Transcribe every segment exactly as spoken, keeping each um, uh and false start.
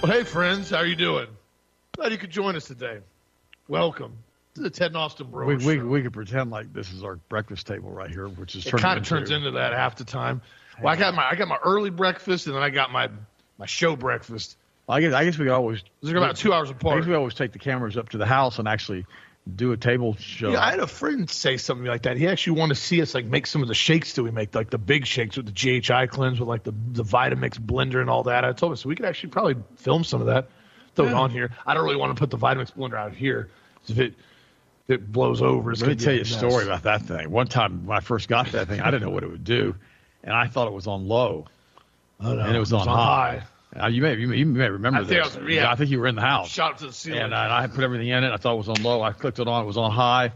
Well, hey, friends. How are you doing? Glad you could join us today. Welcome to the Ted and Austin Bro we, Show. We, we could pretend like this is our breakfast table right here, which is it kind of turns into that half the time. Well, I got my I got my early breakfast, and then I got my, my show breakfast. Well, I guess I guess we could always. These are about two hours apart. I guess we always take the cameras up to the house and actually do a table show. Yeah, I had a friend say something like that. He actually wanted to see us like make some of the shakes that we make, like the big shakes with the G H I cleanse, with like the the Vitamix blender and all that. I told him, so we could actually probably film some of that, throw yeah. it on here. I don't really want to put the Vitamix blender out here. If it if it blows over, it's let me tell you a mess. story about that thing. One time when I first got that thing, I didn't know what it would do, and I thought it was on low, oh, no. and it was, it was on, on high. high. Uh, you may you may, you may remember I think this. I, was, yeah. I think you were in the house. Shot up to the ceiling. And, uh, and I put everything in it. I thought it was on low. I clicked it on. It was on high.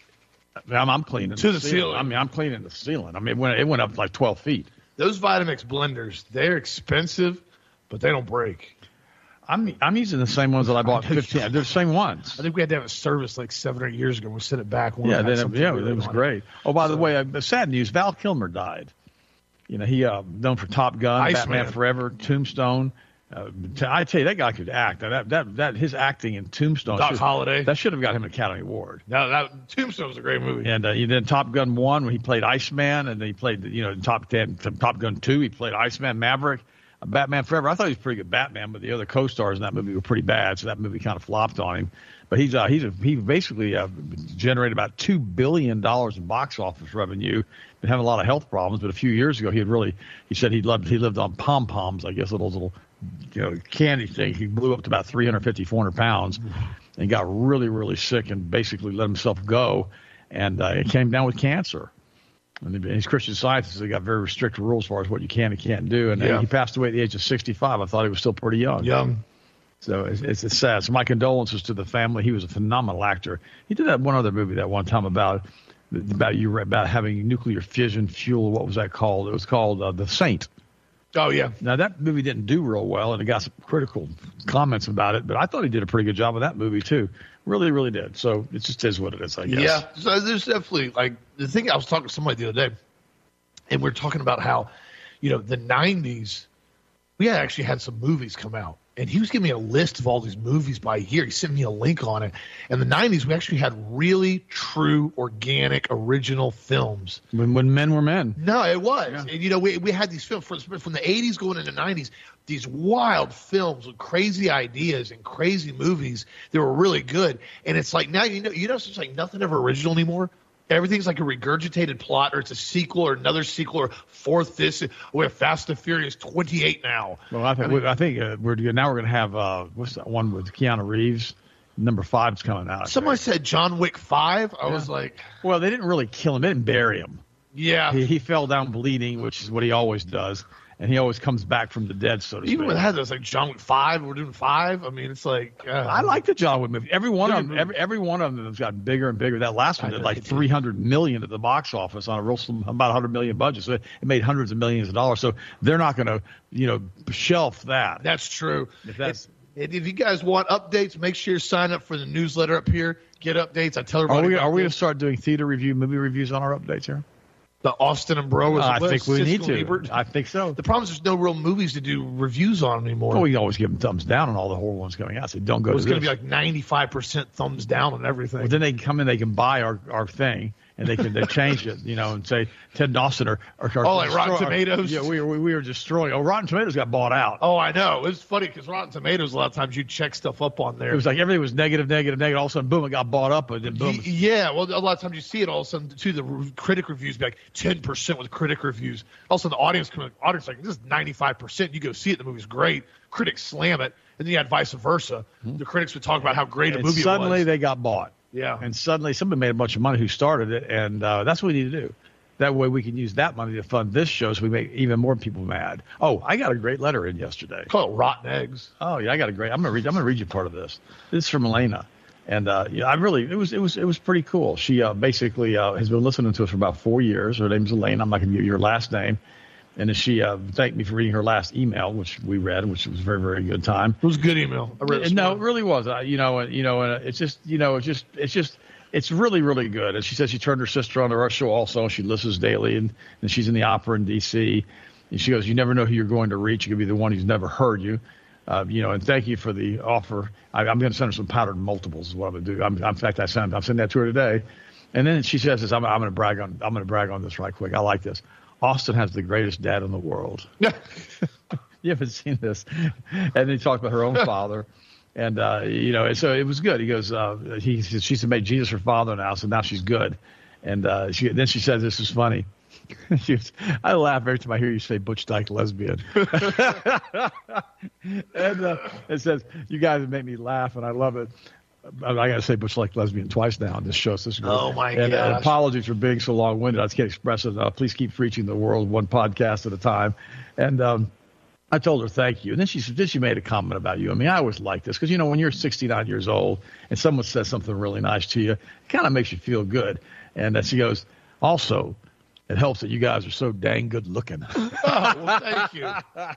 I'm, I'm cleaning to the, the ceiling. ceiling. I mean, I'm cleaning the ceiling. I mean, it went, it went up like twelve feet. Those Vitamix blenders, they're expensive, but they don't break. I'm I'm using the same ones that I bought fifteen. They're the same ones. I think we had to have a service like seven or eight years ago. We sent it back. One yeah, then, yeah, really it was great. It. Oh, by so, the way, uh, sad news: Val Kilmer died. You know, he uh, known for Top Gun, Ice Batman Man. Forever, Tombstone. Uh, I tell you, that guy could act. That that that his acting in Tombstone. Doc should, Holliday. That should have got him an Academy Award. No, that Tombstone was a great movie. And uh, he did Top Gun one when he played Iceman, and then he played you know Top ten, Top Gun two. He played Iceman, Maverick, uh, Batman Forever. I thought he was a pretty good Batman, but the other co-stars in that movie were pretty bad, so that movie kind of flopped on him. But he's uh, he's a, he basically uh, generated about two billion dollars in box office revenue. Been having a lot of health problems, but a few years ago he had really he said he loved he lived on pom poms, I guess, those little you know candy things. He blew up to about three hundred fifty, four hundred pounds, and got really really sick and basically let himself go, and uh, it came down with cancer. And he's Christian Science, so they got very strict rules as far as what you can and can't do. And yeah. he passed away at the age of sixty-five. I thought he was still pretty young. Young. So it's, it's, it's sad. So my condolences to the family. He was a phenomenal actor. He did that one other movie that one time about about you about having nuclear fission fuel. What was that called? It was called uh, The Saint. Oh yeah. Now that movie didn't do real well, and it got some critical comments about it. But I thought he did a pretty good job of that movie too. Really, really did. So it just is what it is, I guess. Yeah. So there's definitely like the thing. I was talking to somebody the other day, and we we're talking about how, you know, the nineties. We had actually had some movies come out. And he was giving me a list of all these movies by year. He sent me a link on it. In the nineties, we actually had really true, organic, original films. When, when men were men. No, it was. Yeah. And, you know, we we had these films from, from the eighties going into the nineties, these wild films with crazy ideas and crazy movies that were really good. And it's like now, you know, you know, it's like nothing ever original anymore. Everything's like a regurgitated plot, or it's a sequel, or another sequel, or fourth this. We're Fast and Furious twenty-eight now. Well, I think I, mean, I think uh, we're now we're going to have uh, what's that one with Keanu Reeves? Number five's coming out. Someone said John Wick five. I yeah. was like, well, they didn't really kill him. They didn't bury him. Yeah, he, he fell down bleeding, which is what he always does. And he always comes back from the dead, so to speak. Even with that, it's like John Wick five. We're doing five. I mean, it's like uh, I like the John Wick movie. Every one of them, every, every one of them has gotten bigger and bigger. That last one did like three hundred million at the box office on a real about one hundred million budget. So it made hundreds of millions of dollars. So they're not going to, you know, shelf that. That's true. If that's if, if you guys want updates, make sure you sign up for the newsletter up here. Get updates. I tell everybody. Are we, are we going to start doing theater review, movie reviews on our updates here? The Austin and Bro. Uh, I think we Siskel need to. Ebert. I think so. The problem is there's no real movies to do reviews on anymore. Well, we always give them thumbs down on all the horror ones coming out. So don't go. It was going to be like ninety-five percent thumbs down on everything. Well, then they can come in, they can buy our, our thing, and they can they change it, you know, and say Ted and Austin are, are, are oh, like Rotten Tomatoes. Yeah, we were we were destroying. Oh, Rotten Tomatoes got bought out. Oh, I know. It was funny because Rotten Tomatoes, a lot of times you check stuff up on there. It was like everything was negative, negative, negative. All of a sudden, boom, it got bought up, and then boom. Yeah, well, a lot of times you see it all of a sudden too. The critic reviews be like ten percent with critic reviews. Also, the audience come audience like this is ninety-five percent. You go see it, the movie's great. Critics slam it, and then you had vice versa. Mm-hmm. The critics would talk about how great a and movie suddenly it was. they got bought. Yeah. And suddenly somebody made a bunch of money who started it, and uh, that's what we need to do. That way we can use that money to fund this show so we make even more people mad. Oh, I got a great letter in yesterday. Call it Rotten Eggs. Oh, yeah, I got a great. I'm going to read I'm going to read you part of this. This is from Elena. And uh, yeah, I really it was it was it was pretty cool. She uh, basically uh, has been listening to us for about four years. Her name's Elena. I'm not going to give you her last name. And she uh, thanked me for reading her last email, which we read, which was a very, very good time. It was a good email. I read it. No, it really was. Uh, you know, you know, and it's just, you know, it's just, it's just, it's really, really good. And she says she turned her sister on to our show also. She listens daily, and, and she's in the opera in D C. And she goes, you never know who you're going to reach. You could be the one who's never heard you. Uh, you know, and thank you for the offer. I, I'm going to send her some powdered multiples. Is what I'm going to do. I'm, in fact, I sent. I'm sending that to her today. And then she says this. I'm, I'm going to brag on. I'm going to brag on this right quick. I like this. Austin has the greatest dad in the world. You haven't seen this. And then he talked about her own father. And, uh, you know, so it was good. He goes, uh, he, she's made Jesus her father now, so now she's good. And uh, she, then she says, this is funny. She was, I laugh every time I hear you say Butch Dyke lesbian. And uh, it says, you guys make me laugh, and I love it. I, I got to say Butch Dyke lesbian twice now on this show. So this is great. Oh, my and, gosh. Uh, apologies for being so long-winded. I just can't express it enough. Please keep reaching the world one podcast at a time. And um, I told her thank you. And then she then she made a comment about you. I mean, I always like this because, you know, when you're sixty-nine years old and someone says something really nice to you, it kind of makes you feel good. And then she goes, also, it helps that you guys are so dang good looking. Oh, well, thank you.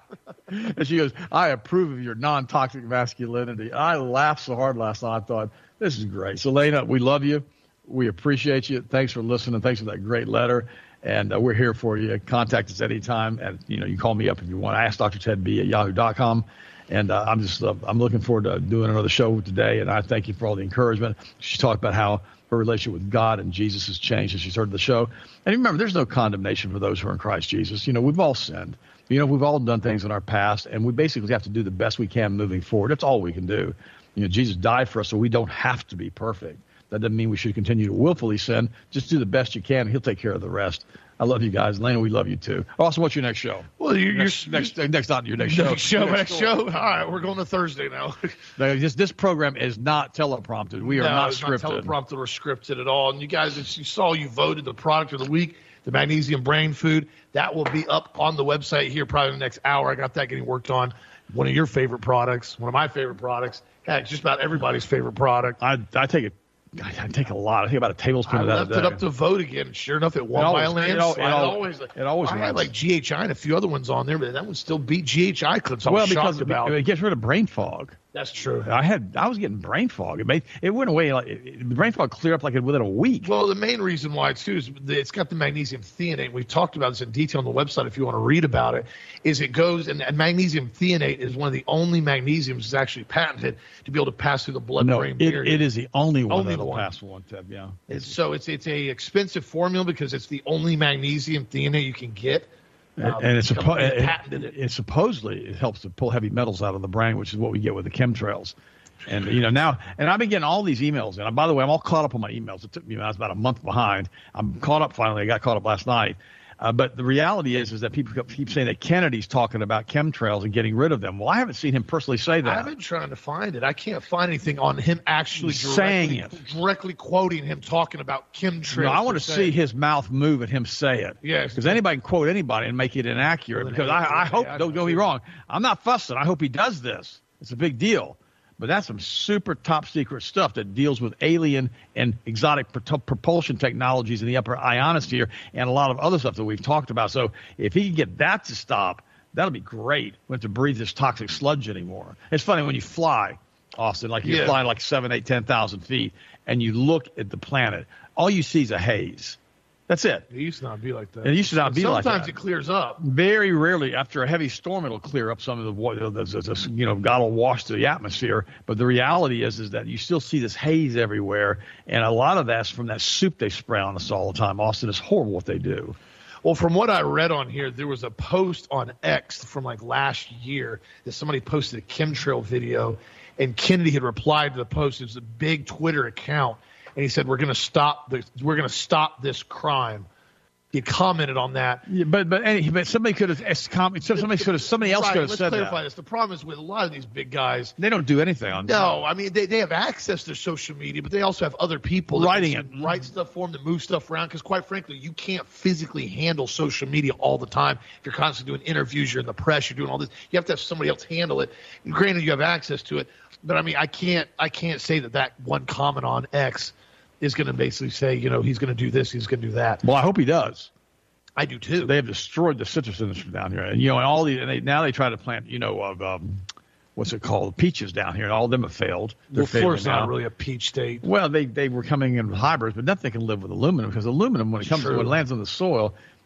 And she goes, I approve of your non-toxic masculinity. I laughed so hard last night. I thought, this is great. So, Lena, we love you. We appreciate you. Thanks for listening. Thanks for that great letter. And uh, we're here for you. Contact us anytime. And, you know, you call me up if you want. Ask Doctor Ted B at yahoo dot com. And uh, I'm just uh, I'm looking forward to doing another show today. And I thank you for all the encouragement. She talked about how her relationship with God and Jesus has changed as she's heard the show. And remember, there's no condemnation for those who are in Christ Jesus. You know, we've all sinned. You know, we've all done things in our past, and we basically have to do the best we can moving forward. That's all we can do. You know, Jesus died for us, so we don't have to be perfect. That doesn't mean we should continue to willfully sin. Just do the best you can, and he'll take care of the rest. I love you guys. Lena, we love you too. Also, what's your next show? Well, you're next, you're, next, next, next, not your next show. Next show, next, next show. All right, we're going to Thursday now. No, this, this program is not teleprompted. We are no, not it's scripted. not teleprompted or scripted at all. And you guys, as you saw, you voted the product of the week, the Magnesium Brain Food. That will be up on the website here probably in the next hour. I got that getting worked on. One of your favorite products, one of my favorite products. Heck, just about everybody's favorite product. I, I take it. I, I take a lot. I think about a tablespoon I of that left a day. it up to vote again. Sure enough, it won It by a always- it landslide. al- it It al- always, it always I had wins. like G H I and a few other ones on there, but that one still beat G H I clips. I was well, shocked because about. it gets rid of brain fog. That's true. I had I was getting brain fog. It made it went away like it, the brain fog cleared up like within a week. Well, the main reason why too is the- it's got the magnesium threonate. We've talked about this in detail on the website if you want to read about it. Is it goes and, and magnesium threonate is one of the only magnesiums that's actually patented to be able to pass through the no, blood-brain it, barrier. it is the only one Only that'll one. pass one, Ted. Yeah. It's, so it's it's a expensive formula because it's the only magnesium threonate you can get. Um, and it's, the suppo- company it, patented it. it supposedly it helps to pull heavy metals out of the brain, which is what we get with the chemtrails. And you know now, and I've been getting all these emails. And by the way, I'm all caught up on my emails. It took me I was about a month behind. I'm caught up finally. I got caught up last night. Uh, but the reality is, is that people keep saying that Kennedy's talking about chemtrails and getting rid of them. Well, I haven't seen him personally say that. I've been trying to find it. I can't find anything on him actually Saying directly, it. directly quoting him talking about chemtrails. No, I want to per se. see his mouth move and him say it. Yes. Because anybody can quote anybody and make it inaccurate. Well, Because then, I, I hope, yeah, don't get me wrong, I'm not fussing. I hope he does this. It's a big deal. But that's some super top secret stuff that deals with alien and exotic pro- propulsion technologies in the upper ionosphere and a lot of other stuff that we've talked about. So if he can get that to stop, that'll be great. We don't have to breathe this toxic sludge anymore. It's funny when you fly, Austin, like you're Yeah. flying like seven, eight, ten thousand feet, and you look at the planet, all you see is a haze. That's it. It used to not be like that. It used to not be like Sometimes that. it clears up. Very rarely, after a heavy storm, it'll clear up some of the water. The, the, the, you know, God will wash the atmosphere. But the reality is, is that you still see this haze everywhere, and a lot of that's from that soup they spray on us all the time. Austin, it's horrible what they do. Well, from what I read on here, there was a post on X from like last year that somebody posted a chemtrail video, and Kennedy had replied to the post. It was a big Twitter account, and he said, "We're going to stop the, we're going to stop this crime." He commented on that. Yeah, but but, any, but somebody could have somebody could have somebody else Right, could have let's said clarify that. this. The problem is with a lot of these big guys. They don't do anything on. No, I mean they, they have access to social media, but they also have other people that Writing can it. write stuff for them to move stuff around. Because quite frankly, you can't physically handle social media all the time. If you're constantly doing interviews, you're in the press, you're doing all this. You have to have somebody else handle it. And granted, you have access to it, but I mean, I can't I can't say that that one comment on X is going to basically say, you know, he's going to do this, he's going to do that. Well, I hope he does. I do too. They have destroyed the citrus industry down here, and you know, and all the and they, now they try to plant, you know, of um, what's it called, peaches down here, and all of them have failed. They're well, failing Florida's now. not really a peach state. Well, they they were coming in with hybrids, but nothing can live with aluminum because aluminum, when it comes True. when it lands on the soil,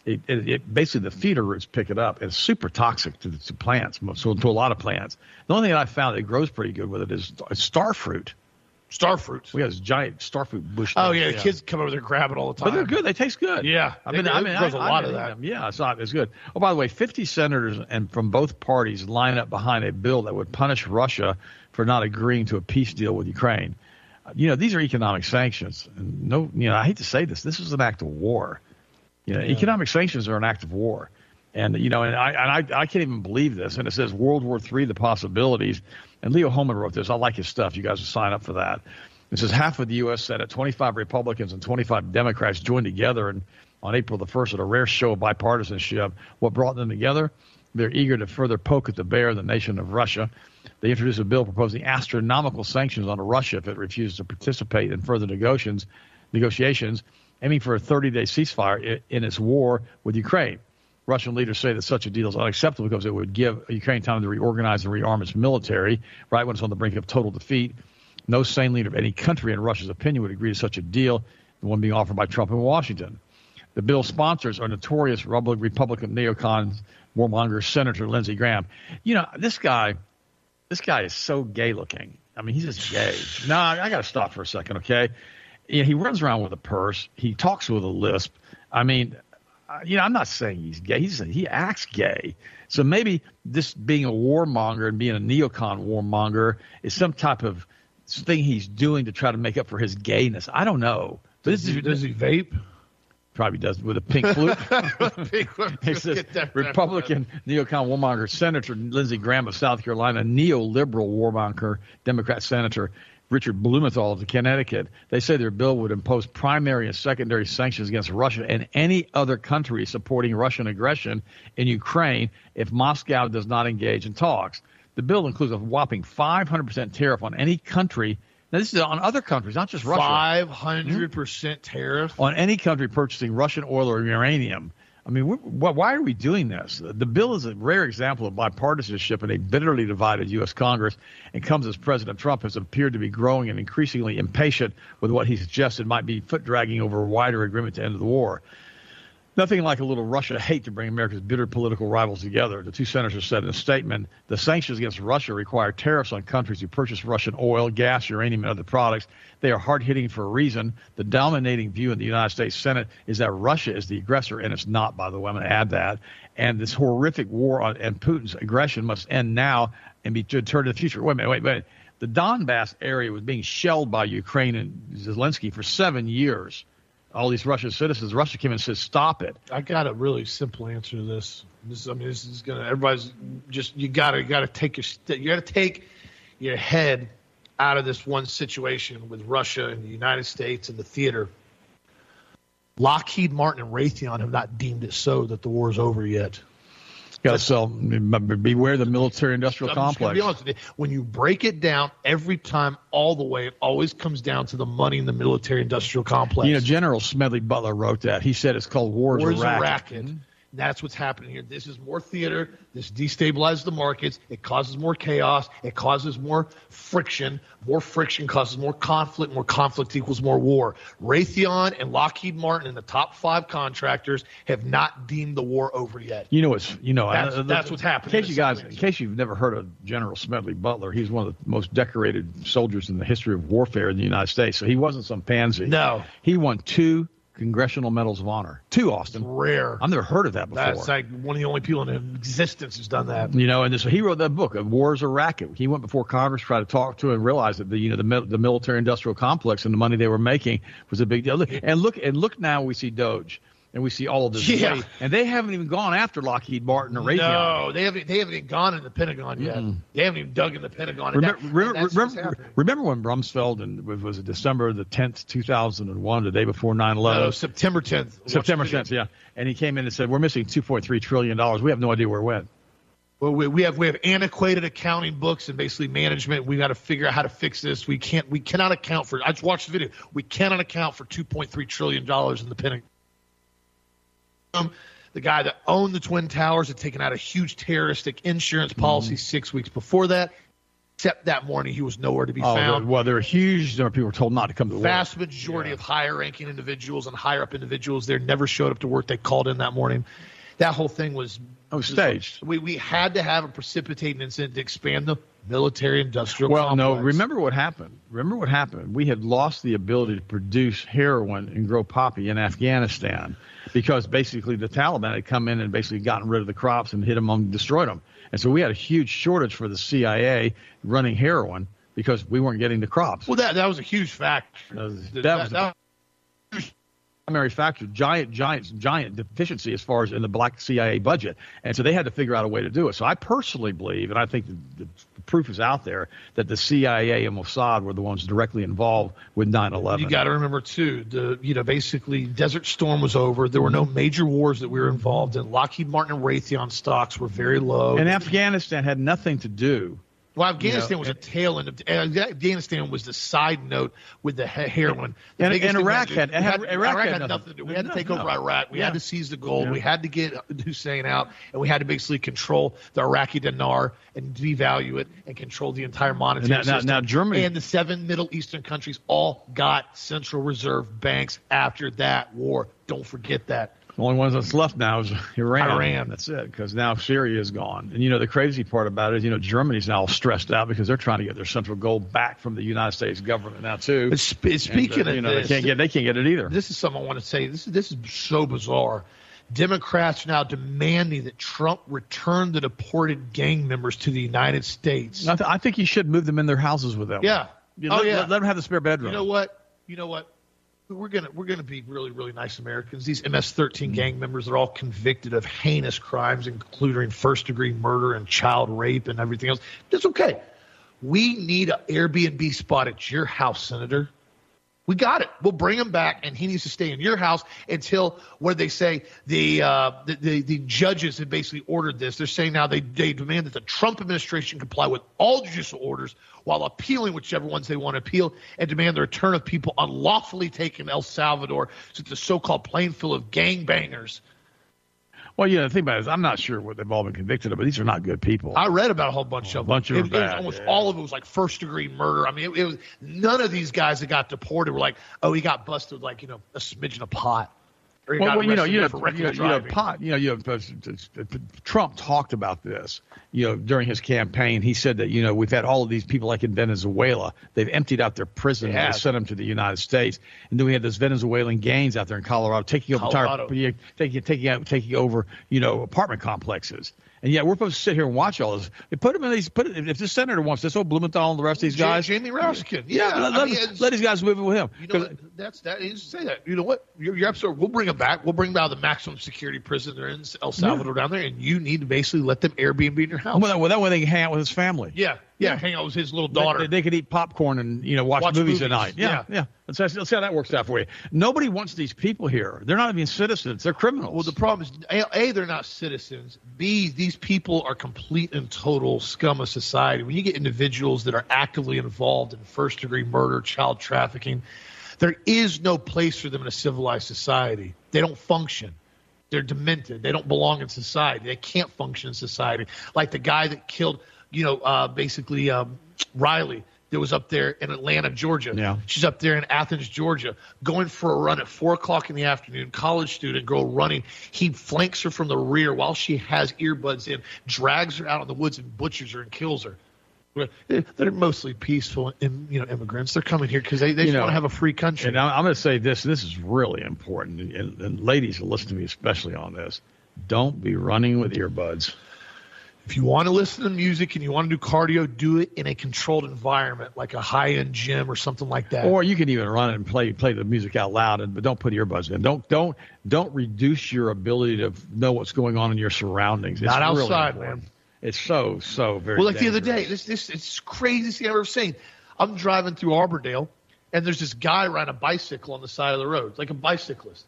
it, it, it basically the feeder roots pick it up. It's super toxic to, to plants, so to a lot of plants. The only thing I found that grows pretty good with it is star fruit. Star fruits. We have this giant star fruit bush. Oh there. yeah, the yeah. kids come over there, grab it all the time. But they're good. They taste good. Yeah, I mean, they, I mean, there's I, a I, lot I of that. Them. Yeah, it's not. It's good. Oh, by the way, fifty senators and from both parties line up behind a bill that would punish Russia for not agreeing to a peace deal with Ukraine. You know, these are economic sanctions. And no, you know, I hate to say this. This is an act of war. You know, yeah. Economic sanctions are an act of war. And, you know, and I and I, I can't even believe this. And it says World War Three, the possibilities. And Leo Holman wrote this. I like his stuff. You guys will sign up for that. It says half of the U S Senate, twenty-five Republicans and twenty-five Democrats joined together and on April the first at a rare show of bipartisanship. What brought them together? They're eager to further poke at the bear, the nation of Russia. They introduced a bill proposing astronomical sanctions on Russia if it refuses to participate in further negotiations, negotiations aiming for a thirty-day ceasefire in its war with Ukraine. Russian leaders say that such a deal is unacceptable because it would give Ukraine time to reorganize and rearm its military, right when it's on the brink of total defeat. No sane leader of any country, in Russia's opinion, would agree to such a deal, the one being offered by Trump in Washington. The bill's sponsors are notorious Republican neocon warmonger Senator Lindsey Graham. You know, this guy, this guy is so gay-looking. I mean, he's just gay. No, I, I got to stop for a second, okay? You know, he runs around with a purse. He talks with a lisp. I mean, you know, I'm not saying he's gay. He's he acts gay. So maybe this being a warmonger and being a neocon warmonger is some type of thing he's doing to try to make up for his gayness. I don't know. But does, he, does he vape? Probably does with a pink flute. He says Republican neocon warmonger Senator Lindsey Graham of South Carolina, neoliberal warmonger Democrat Senator Richard Blumenthal of Connecticut. They say their bill would impose primary and secondary sanctions against Russia and any other country supporting Russian aggression in Ukraine if Moscow does not engage in talks. The bill includes a whopping five hundred percent tariff on any country. Now, this is on other countries, not just Russia. five hundred percent tariff? On any country purchasing Russian oil or uranium. I mean, why are we doing this? The bill is a rare example of bipartisanship in a bitterly divided U S Congress and comes as President Trump has appeared to be growing and increasingly impatient with what he suggested might be foot-dragging over a wider agreement to end the war. Nothing like a little Russia hate to bring America's bitter political rivals together. The two senators said in a statement, the sanctions against Russia require tariffs on countries who purchase Russian oil, gas, uranium, and other products. They are hard-hitting for a reason. The dominating view in the United States Senate is that Russia is the aggressor, and it's not, by the way. I'm going to add that. And this horrific war on and Putin's aggression must end now and be turned to the future. Wait a minute, wait a minute. The Donbass area was being shelled by Ukraine and Zelensky for seven years. All these Russian citizens, Russia came in and said, stop it. I got a really simple answer to this. This, I mean, this is gonna. Everybody's just you gotta you gotta take your you gotta take your head out of this one situation with Russia and the United States and the theater. Lockheed Martin and Raytheon have not deemed it so that the war is over yet. Got to sell. Beware the military-industrial I'm complex. Just gonna be honest with you. When you break it down, every time, all the way, it always comes down to the money in the military-industrial complex. You know, General Smedley Butler wrote that. He said it's called War is a Racket. racket. Mm-hmm. That's what's happening here. This is more theater. This destabilizes the markets. It causes more chaos. It causes more friction. More friction causes more conflict. More conflict equals more war. Raytheon and Lockheed Martin and the top five contractors have not deemed the war over yet. You know, it's you know that's, uh, that's what's happening. In case you guys, in case you've never heard of General Smedley Butler, he's one of the most decorated soldiers in the history of warfare in the United States. So he wasn't some pansy. No, he won two Congressional Medals of Honor. Two, Austin. It's rare. I've never heard of that before. That's like one of the only people in existence who's done that. You know, and so he wrote that book, War is a Racket. He went before Congress, tried to talk to and realized that the you know the the military-industrial complex and the money they were making was a big deal. And look and look now we see Doge. And we see all of this, yeah. Weight, and they haven't even gone after Lockheed Martin or Raytheon. No, they haven't. They haven't even gone in the Pentagon yet. Mm. They haven't even dug in the Pentagon. Remember, that, remember, remember, remember when Rumsfeld and was it December the tenth, two thousand and one, the day before nine eleven? No, September tenth. September tenth, yeah. And he came in and said, "We're missing two point three trillion dollars. We have no idea where it went." Well, we, we have we have antiquated accounting books and basically management. We got to figure out how to fix this. We can't. We cannot account for. I just watched the video. We cannot account for two point three trillion dollars in the Pentagon. The guy that owned the Twin Towers had taken out a huge terroristic insurance policy mm. six weeks before that. Except that morning, he was nowhere to be Oh, found. well, there were huge number of people were told not to come to work. Vast majority Yeah. of higher-ranking individuals and higher-up individuals there never showed up to work. They called in that morning. That whole thing was, Oh, staged. We we had to have a precipitating incident to expand the military-industrial Well, complex. no, remember what happened. Remember what happened. We had lost the ability to produce heroin and grow poppy in Afghanistan because basically the Taliban had come in and basically gotten rid of the crops and hit them and destroyed them. And so we had a huge shortage for the C I A running heroin because we weren't getting the crops. Well, that that was a huge factor. That was, That- that was that- a primary factor, giant, giant, giant deficiency as far as in the black C I A budget. And so they had to figure out a way to do it. So I personally believe, and I think the, the proof is out there, that the C I A and Mossad were the ones directly involved with nine eleven. You got to remember too, the you know basically Desert Storm was over. There were no major wars that we were involved in. Lockheed Martin and Raytheon stocks were very low. And Afghanistan had nothing to do. Well, Afghanistan You know, was a tail end of uh, Afghanistan was the side note with the he- heroin. The And- biggest and thing Iraq we had- we had- Iraq had had nothing. nothing to do. We had to No, take no. over Iraq. We Yeah. had to seize the gold. Yeah. We had to get Hussein out, and we had to basically control the Iraqi dinar and devalue it and control the entire monetary Now- now- system. now Germany- and the seven Middle Eastern countries all got Central Reserve banks after that war. Don't forget that. The only ones that's left now is Iran. Iran. That's it, because now Syria is gone. And, you know, the crazy part about it is, you know, Germany's now all stressed out because they're trying to get their central gold back from the United States government now, too. But sp- speaking And, uh, of you know, this, they can't get they can't get it either. this is something I want to say. This is this is so bizarre. Democrats are now demanding that Trump return the deported gang members to the United States. I, th- I think you should move them in their houses with them. Yeah. You Oh, let, yeah. let, let them have the spare bedroom. You know what? You know what? We're gonna we're gonna be really really nice Americans. These M S thirteen gang members are all convicted of heinous crimes, including first degree murder and child rape and everything else. That's okay. We need an Airbnb spot at your house, Senator. We got it. We'll bring him back, and he needs to stay in your house until where they say the uh, the, the the judges have basically ordered this. They're saying now they they demand that the Trump administration comply with all judicial orders while appealing whichever ones they want to appeal, and demand the return of people unlawfully taken in El Salvador, so it's a so-called plane full of gangbangers. Well, you know, the thing about it is I'm not sure what they've all been convicted of, but these are not good people. I read about a whole bunch Oh, of a bunch them. of It- them it was bad, almost yeah. all of it was like first degree murder. I mean, it, it was none of these guys that got deported were like, oh, he got busted with like you know a smidgen of pot. Or he Well, got well, you know, arrested you know, for you reckless know, you know, driving. pot, you know, you know, uh, uh, Trump talked about this, you know, during his campaign. He said that, you know, we've had all of these people like in Venezuela. They've emptied out their prison They and have. they sent them to the United States. And then we had those Venezuelan gangs out there in Colorado taking over Colorado. entire, taking, taking out, taking over, you know, apartment complexes. And yet we're supposed to sit here and watch all this. They put them in these. Put if this senator wants this old Blumenthal and the rest of these Ja- guys, Jamie Raskin. Yeah, let, I let, mean, it's- let these guys move in with him. You know what? That's that. He used to say that. You know what? You're, you're absolutely. We'll bring them back. We'll bring them out of the maximum security prison they're in El Salvador down there, and you need to basically let them Airbnb in your house. Well, that, well, that way they can hang out with his family. yeah, yeah, Yeah. Hang out with his little They- daughter. They, they could eat popcorn and, you know, watch, Watch movies, movies. at night. Yeah, Yeah. yeah. Let's, let's see how that works out for you. Nobody wants these people here. They're not even citizens. They're criminals. Well, the problem is, A, A, they're not citizens. B, these people are complete and total scum of society. When you get individuals that are actively involved in first-degree murder, child trafficking, there is no place for them in a civilized society. They don't function. They're demented. They don't belong in society. They can't function in society. Like the guy that killed, you know, uh, basically um, Riley that was up there in Atlanta, Georgia. Yeah. She's up there in Athens, Georgia, going for a run at four o'clock in the afternoon, college student girl running. He flanks her from the rear while she has earbuds in, drags her out in the woods and butchers her and kills her. They're mostly peaceful, im- you know, immigrants. They're coming here because they, they You just know, want to have a free country. And I'm, I'm going to say this. This is really important. And, and ladies who listen to me especially on this, don't be running with earbuds. If you want to listen to music and you want to do cardio, do it in a controlled environment, like a high-end gym or something like that. Or you can even run it and play play the music out loud, and, but don't put earbuds in. Don't don't don't reduce your ability to know what's going on in your surroundings. It's Not really outside, important. man. It's so so very. Well, like the other day, dangerous. this this it's crazy thing I've ever seen. I'm driving through Arbordale, and there's this guy riding a bicycle on the side of the road, like a bicyclist,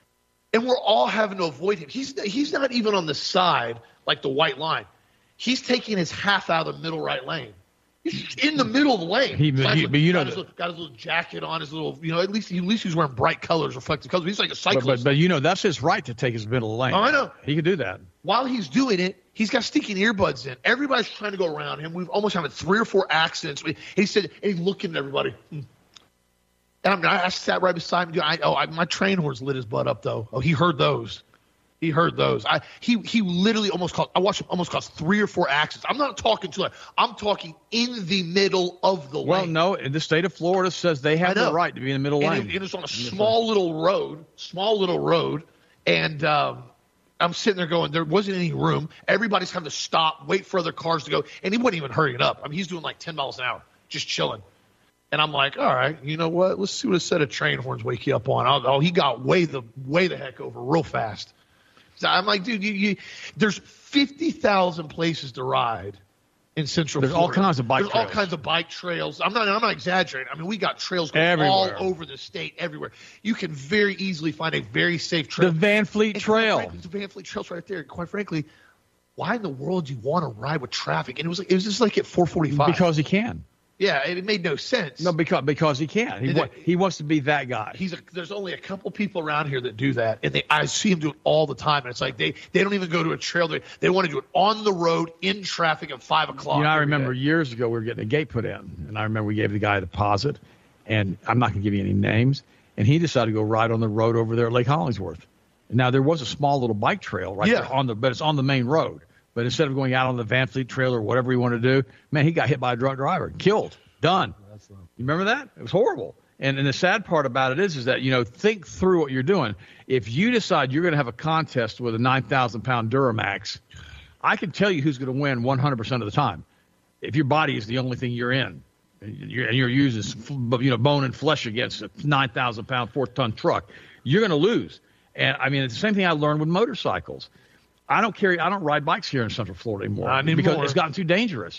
and we're all having to avoid him. He's he's not even on the side like the white line. He's taking his half out of the middle right lane. He's in the middle of the lane. He- Guy's he- like- but you know got, his that- little, got his little jacket on, his little, you know, at least at least he's wearing bright colors, reflective colors. He's like a But, cyclist. but but you know that's his right to take his middle lane. Oh, I know. He can do that. While he's doing it, He's got stinking earbuds in. Everybody's trying to go around him. We've almost had three or four accidents. He said, and he's looking at everybody. And I'm, I sat right beside him. I, oh, I, my train horns lit his butt up, though. Oh, he heard those. He heard those. I he he literally almost caused. I watched him almost cause three or four accidents. I'm not talking to. I'm talking in the middle of the well, lane. Well, no, the state of Florida says they have the right to be in the middle and lane. It, it was on a small little road, small little road, and um, I'm sitting there going, there wasn't any room. Everybody's having to stop, wait for other cars to go, and he wasn't even hurrying up. I mean, he's doing like ten miles an hour, just chilling. And I'm like, all right, you know what? Let's see what a set of train horns wake you up on. Oh, he got way the way the heck over real fast. So I'm like, dude, you, you, there's fifty thousand places to ride in Central There's Florida. all kinds of bike There's trails. all kinds of bike trails. I'm not I'm not exaggerating. I mean, we got trails going Everywhere. all over the state, everywhere. You can very easily find a very safe trail. The Van Fleet And Trail. Frankly, the Van Fleet Trail's right there. Quite frankly, why in the world do you want to ride with traffic? And it was like, it was just like at four forty-five. Because he can. Yeah, it made no sense. No, because because he can. He, wa- he wants to be that guy. He's a, there's only a couple people around here that do that, and they I see him do it all the time. And it's like they, they don't even go to a trail. They they want to do it on the road in traffic at five o'clock. You know, I every remember day. years ago we were getting a gate put in, and I remember we gave the guy a deposit, and I'm not going to give you any names, and he decided to go ride on the road over there at Lake Hollingsworth. Now there was a small little bike trail right Yeah. there on the, but it's on the main road. But instead of going out on the Van Fleet Trail or whatever he wanted to do, man, he got hit by a drunk driver, killed, done. You remember that? It was horrible. And, and the sad part about it is, is that, you know, think through what you're doing. If you decide you're going to have a contest with a nine thousand pound Duramax, I can tell you who's going to win one hundred percent of the time. If your body is the only thing you're in, and you're, and you're using, you know, bone and flesh against a nine thousand pound, four ton truck, you're going to lose. And I mean, it's the same thing I learned with motorcycles. I don't carry, I don't ride bikes here in Central Florida anymore, Not anymore. because it's gotten too dangerous.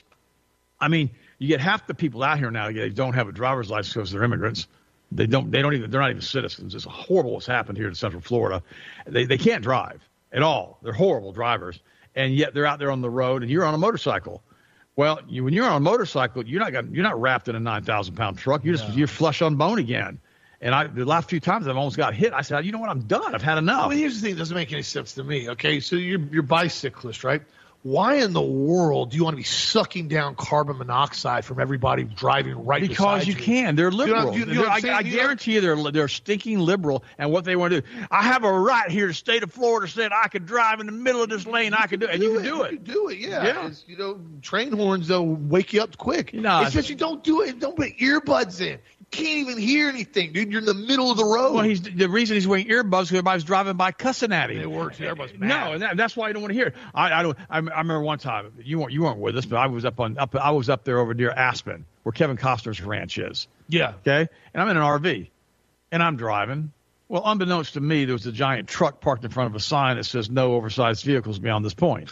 I mean, you get half the people out here now, they don't have a driver's license because they're immigrants. They don't, they don't even, they're not even citizens. It's horrible what's happened here in Central Florida. They, they can't drive at all. They're horrible drivers. And yet they're out there on the road and you're on a motorcycle. Well, you, when you're on a motorcycle, you're not got, you're not wrapped in a nine thousand pound truck. You're just, yeah. you're flesh on bone again. And I, the last few times I've almost got hit, I said, you know what? I'm done. I've had enough. Well, here's the thing. It doesn't make any sense to me. Okay. So you're, you're bicyclist, right? Why in the world do you want to be sucking down carbon monoxide from everybody driving right because beside you you? can. They're liberal. You know, you know I, I guarantee you they're they're stinking liberal. And what they want to do, I have a right here. The state of Florida said I could drive in the middle of this lane. I could do it. And you can do it. You can do it. Yeah. Yeah. It's, you know, train horns they'll wake you up quick. No, it's just you don't do it. Don't put earbuds in. You can't even hear anything, dude. You're in the middle of the road. Well, he's the reason he's wearing earbuds because everybody's driving by cussing at him. It works. Everybody's mad. No, and that, that's why you don't want to hear it. I, I don't. I, I remember one time you weren't you weren't with us, but I was up on up. I was up there over near Aspen, where Kevin Costner's ranch is. Yeah. Okay, and I'm in an R V, and I'm driving. Well, unbeknownst to me, there was a giant truck parked in front of a sign that says "No oversized vehicles beyond this point."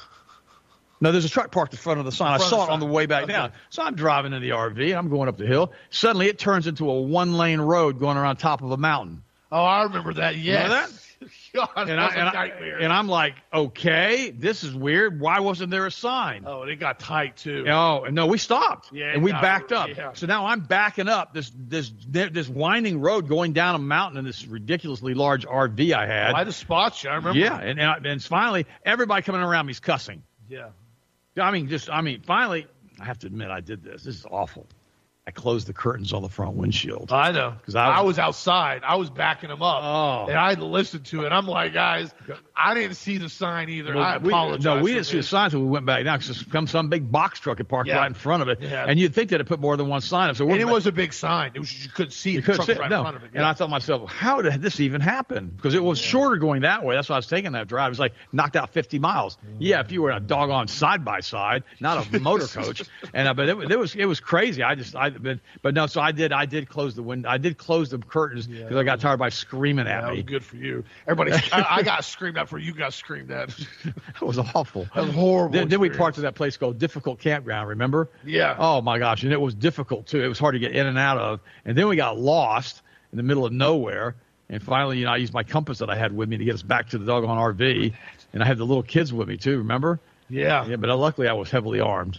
No, there's a truck parked in front of the sign. I saw it on the way back down. So I'm driving in the R V, and I'm going up the hill. Suddenly, it turns into a one-lane road going around top of a mountain. Oh, I remember that. Yes. Remember that? God, and, that I, and, I, and I'm like, okay, this is weird. Why wasn't there a sign? Oh, it got tight too. Oh, no, we stopped. Yeah, and we got, backed up. Yeah. So now I'm backing up this this this winding road going down a mountain in this ridiculously large R V I had. I had to spot you. I remember. Yeah, and, and, I, and finally, everybody coming around me is cussing. Yeah. I mean, just, I mean, finally, I have to admit I did this. This is awful. I closed the curtains on the front windshield. I know. Because I, I was outside. I was backing them up. Oh. And I had to listen to it. I'm like, guys, I didn't see the sign either. Well, I we, apologize. No, we didn't for see the this. sign until we went back down because some, some big box truck had parked Yeah. right in front of it. Yeah. And you'd think that it put more than one sign up. So And it back, was a big sign. It was you couldn't see you the couldn't truck see it. right No. in front of it. And I thought to myself, how did this even happen? Because it was yeah. shorter going that way. That's why I was taking that drive. It was like knocked out fifty miles. Mm. Yeah, if you were in a doggone side by side, not a motor coach. And uh, but it, it was it was crazy. I just I but, but no. So I did I did close the window. I did close the curtains because yeah, I got tired by screaming yeah, at that me. Was good for you. Everybody, I, I got screamed at for you. Got screamed at. That was awful. That was horrible. Then, then we parked at that place called Difficult Campground. Remember? Yeah. Oh my gosh, and it was difficult too. It was hard to get in and out of. And then we got lost in the middle of nowhere. And finally, you know, I used my compass that I had with me to get us back to the doggone R V. And I had the little kids with me too. Remember? Yeah. Yeah, but luckily I was heavily armed.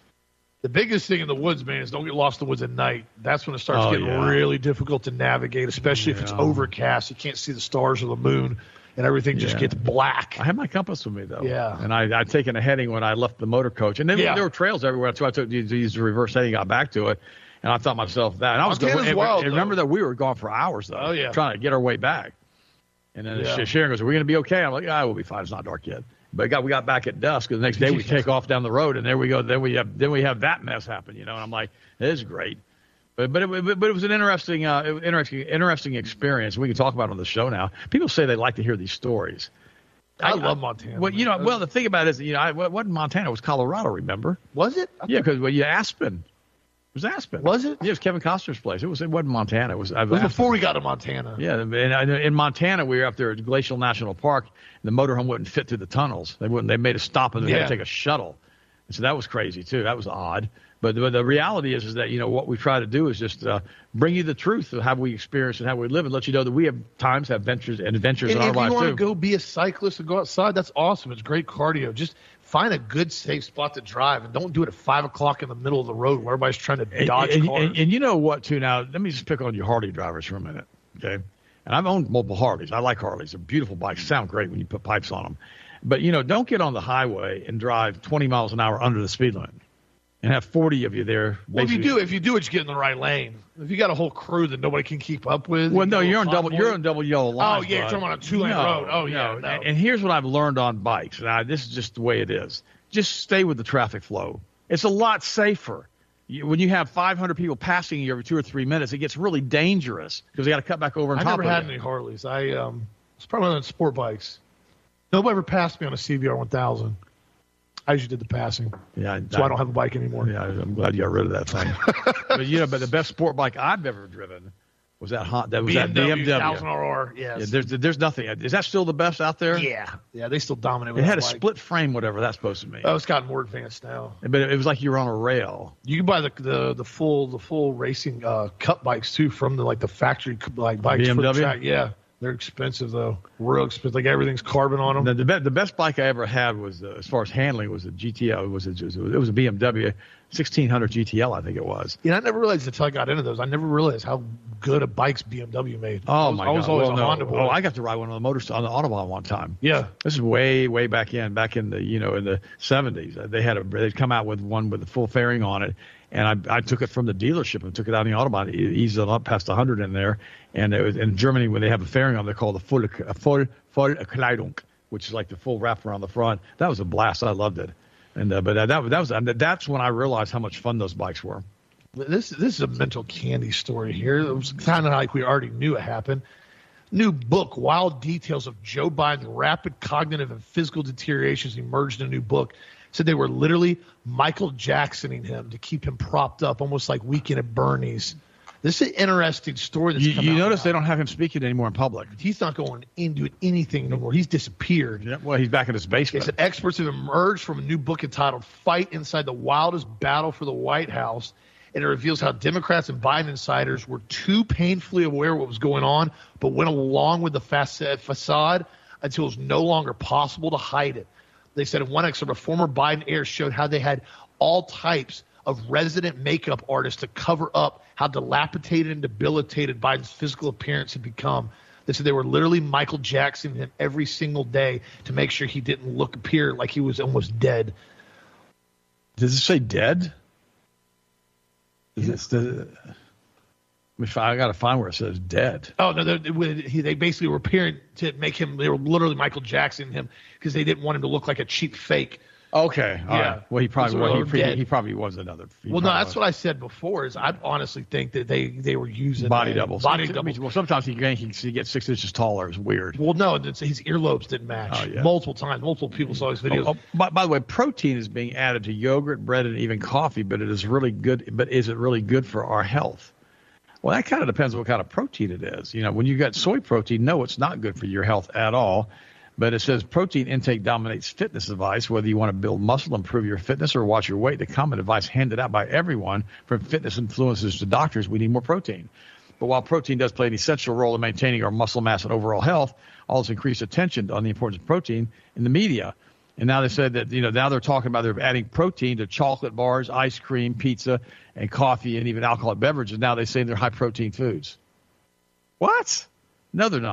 The biggest thing in the woods, man, is don't get lost in the woods at night. That's when it starts oh, getting yeah. really difficult to navigate, especially yeah. if it's overcast. You can't see the stars or the moon. and everything just Yeah. gets black. I had my compass with me though. Yeah. And I I'd taken a heading when I left the motor coach, and then Yeah. there were trails everywhere. So I took used the reverse heading, got back to it, and I thought to myself that. And I was going. Montana's And, wild, and remember though. that we were gone for hours though. Oh, yeah. Trying to get our way back. And then Yeah. Sharon goes, "Are we going to be okay?" I'm like, "Yeah, we'll be fine. It's not dark yet." But got, we got back at dusk, and the next day we take off down the road, and there we go. Then we have then we have that mess happen, you know. And I'm like, "This is great." But but it, but it was an interesting uh, interesting interesting experience. We can talk about it on the show now. People say they like to hear these stories. I, love Montana. Well, you know, well the thing about it is, you know, I, it wasn't Montana, it was Colorado. Remember? was it? I Yeah, because well, yeah, Aspen. It was Aspen. Was it? Yeah, it was Kevin Costner's place. It was. It wasn't Montana. It was. It was before we got to Montana. Yeah, and in Montana, we were up there at Glacial National Park. And the motorhome wouldn't fit through the tunnels. They wouldn't. They made a stop and they Yeah. had to take a shuttle. And so that was crazy too. That was odd. But the, the reality is, is that you know what we try to do is just uh, bring you the truth of how we experience and how we live, and let you know that we have times have ventures and adventures And in our if you lives want too. to go be a cyclist and go outside, that's awesome. It's great cardio. Just find a good, safe spot to drive, and don't do it at five o'clock in the middle of the road where everybody's trying to And, dodge and, cars. and, and you know what, too? Now, let me just pick on you Harley drivers for a minute, okay? And I've owned multiple Harleys. I like Harleys. They're beautiful bikes. Sound great when you put pipes on them. But, you know, don't get on the highway and drive twenty miles an hour under the speed limit and have forty of you there. well, if you basically- do, if you do it, you get in the right lane. If you got a whole crew that nobody can keep up with. Well, you no, go you're on five double. more- You're on double yellow line. Oh, yeah, you're talking about a two-lane no, road. Oh, yeah, no. no. And, and here's what I've learned on bikes. Now, this is just the way it is. Just stay with the traffic flow. It's a lot safer. You, when you have five hundred people passing you every two or three minutes, it gets really dangerous because they got to cut back over on I top never of had you. any Harleys. I um, it's probably one of the sport bikes. Nobody ever passed me on a C B R one thousand. I usually did the passing. Yeah, So I don't have a bike anymore. Yeah, I'm glad you got rid of that thing. But you know, but the best sport bike I've ever driven was that hot. That was that B M W. one thousand R R, yes. Yeah, there's there's nothing. Is that still the best out there? yeah. Yeah, they still dominate It with had a that bike. split frame, whatever that's supposed to mean. Oh, it's gotten more advanced now. But it was like you were on a rail. You can buy the the, the full the full racing uh, cut bikes too from the like the factory like bikes B M W? for the track. Yeah, they're expensive though, real expensive. Like everything's carbon on them. The, the, be, the best bike I ever had was, uh, as far as handling, was a G T L. It was a, it was a B M W sixteen hundred G T L, I think it was. You know, I never realized until I got into those. I never realized how good a bikes B M W made. Oh I was, my I was God! always Well, a no. Honda boy. Oh, I got to ride one on the motor on the Autobahn one time. yeah. This is way, way back in, back in the, you know, in the seventies. They had a, they'd come out with one with a full fairing on it, and I, I took it from the dealership and took it out on the Autobahn, e- eased it up past one hundred in there, and it was, in Germany when they have a fairing on, they're called the full, full, full Kleidung, which is like the full wrap around the front. That was a blast. I loved it, and uh, but that, that that was that's when I realized how much fun those bikes were. This this is a mental candy story here. It was kind of like we already knew it happened. New book, Wild Details of Joe Biden's Rapid Cognitive and Physical Deteriorations emerged in a new book. Said they were literally Michael Jacksoning him to keep him propped up, almost like Weekend at Bernie's. This is an interesting story that's You, come you out notice now. they don't have him speaking anymore in public. He's not going into anything anymore. He's disappeared. Yeah, well, he's back in his They basement. said experts have emerged from a new book entitled Fight Inside the Wildest Battle for the White House. And it reveals how Democrats and Biden insiders were too painfully aware of what was going on, but went along with the facade until it was no longer possible to hide it. They said in one excerpt, a former Biden heir showed how they had all types of resident makeup artists to cover up how dilapidated and debilitated Biden's physical appearance had become. They said they were literally Michael Jackson him every single day to make sure he didn't look appear like he was almost dead. Does it say dead? Is it, the, I got to find where it says dead. Oh no! They, they, he- they basically were appearing to make him. They were literally Michael Jackson him because they didn't want him to look like a cheap fake. Okay. All Yeah. right. Well, he probably So well, he, we're pre- dead. he probably was another. he Well, no, probably that's was. what I said before. Is I honestly think that they they were using Body uh, doubles. Body I mean, doubles. well, sometimes he, he, he gets six inches taller. It's weird. Well, no, it's, his earlobes didn't match. Oh, yeah. Multiple times, multiple people saw his videos. Oh, oh, by, by the way, protein is being added to yogurt, bread, and even coffee, but it is really good. But is it really good for our health? Well, that kind of depends on what kind of protein it is. You know, when you got soy protein, no, it's not good for your health at all. But it says protein intake dominates fitness advice, whether you want to build muscle, improve your fitness, or watch your weight. The common advice handed out by everyone, from fitness influencers to doctors, we need more protein. But while protein does play an essential role in maintaining our muscle mass and overall health, all this increased attention on the importance of protein in the media. And now they said that, you know, now they're talking about they're adding protein to chocolate bars, ice cream, pizza, and coffee, and even alcoholic beverages. Now they say they're high protein foods. What? No, they're not.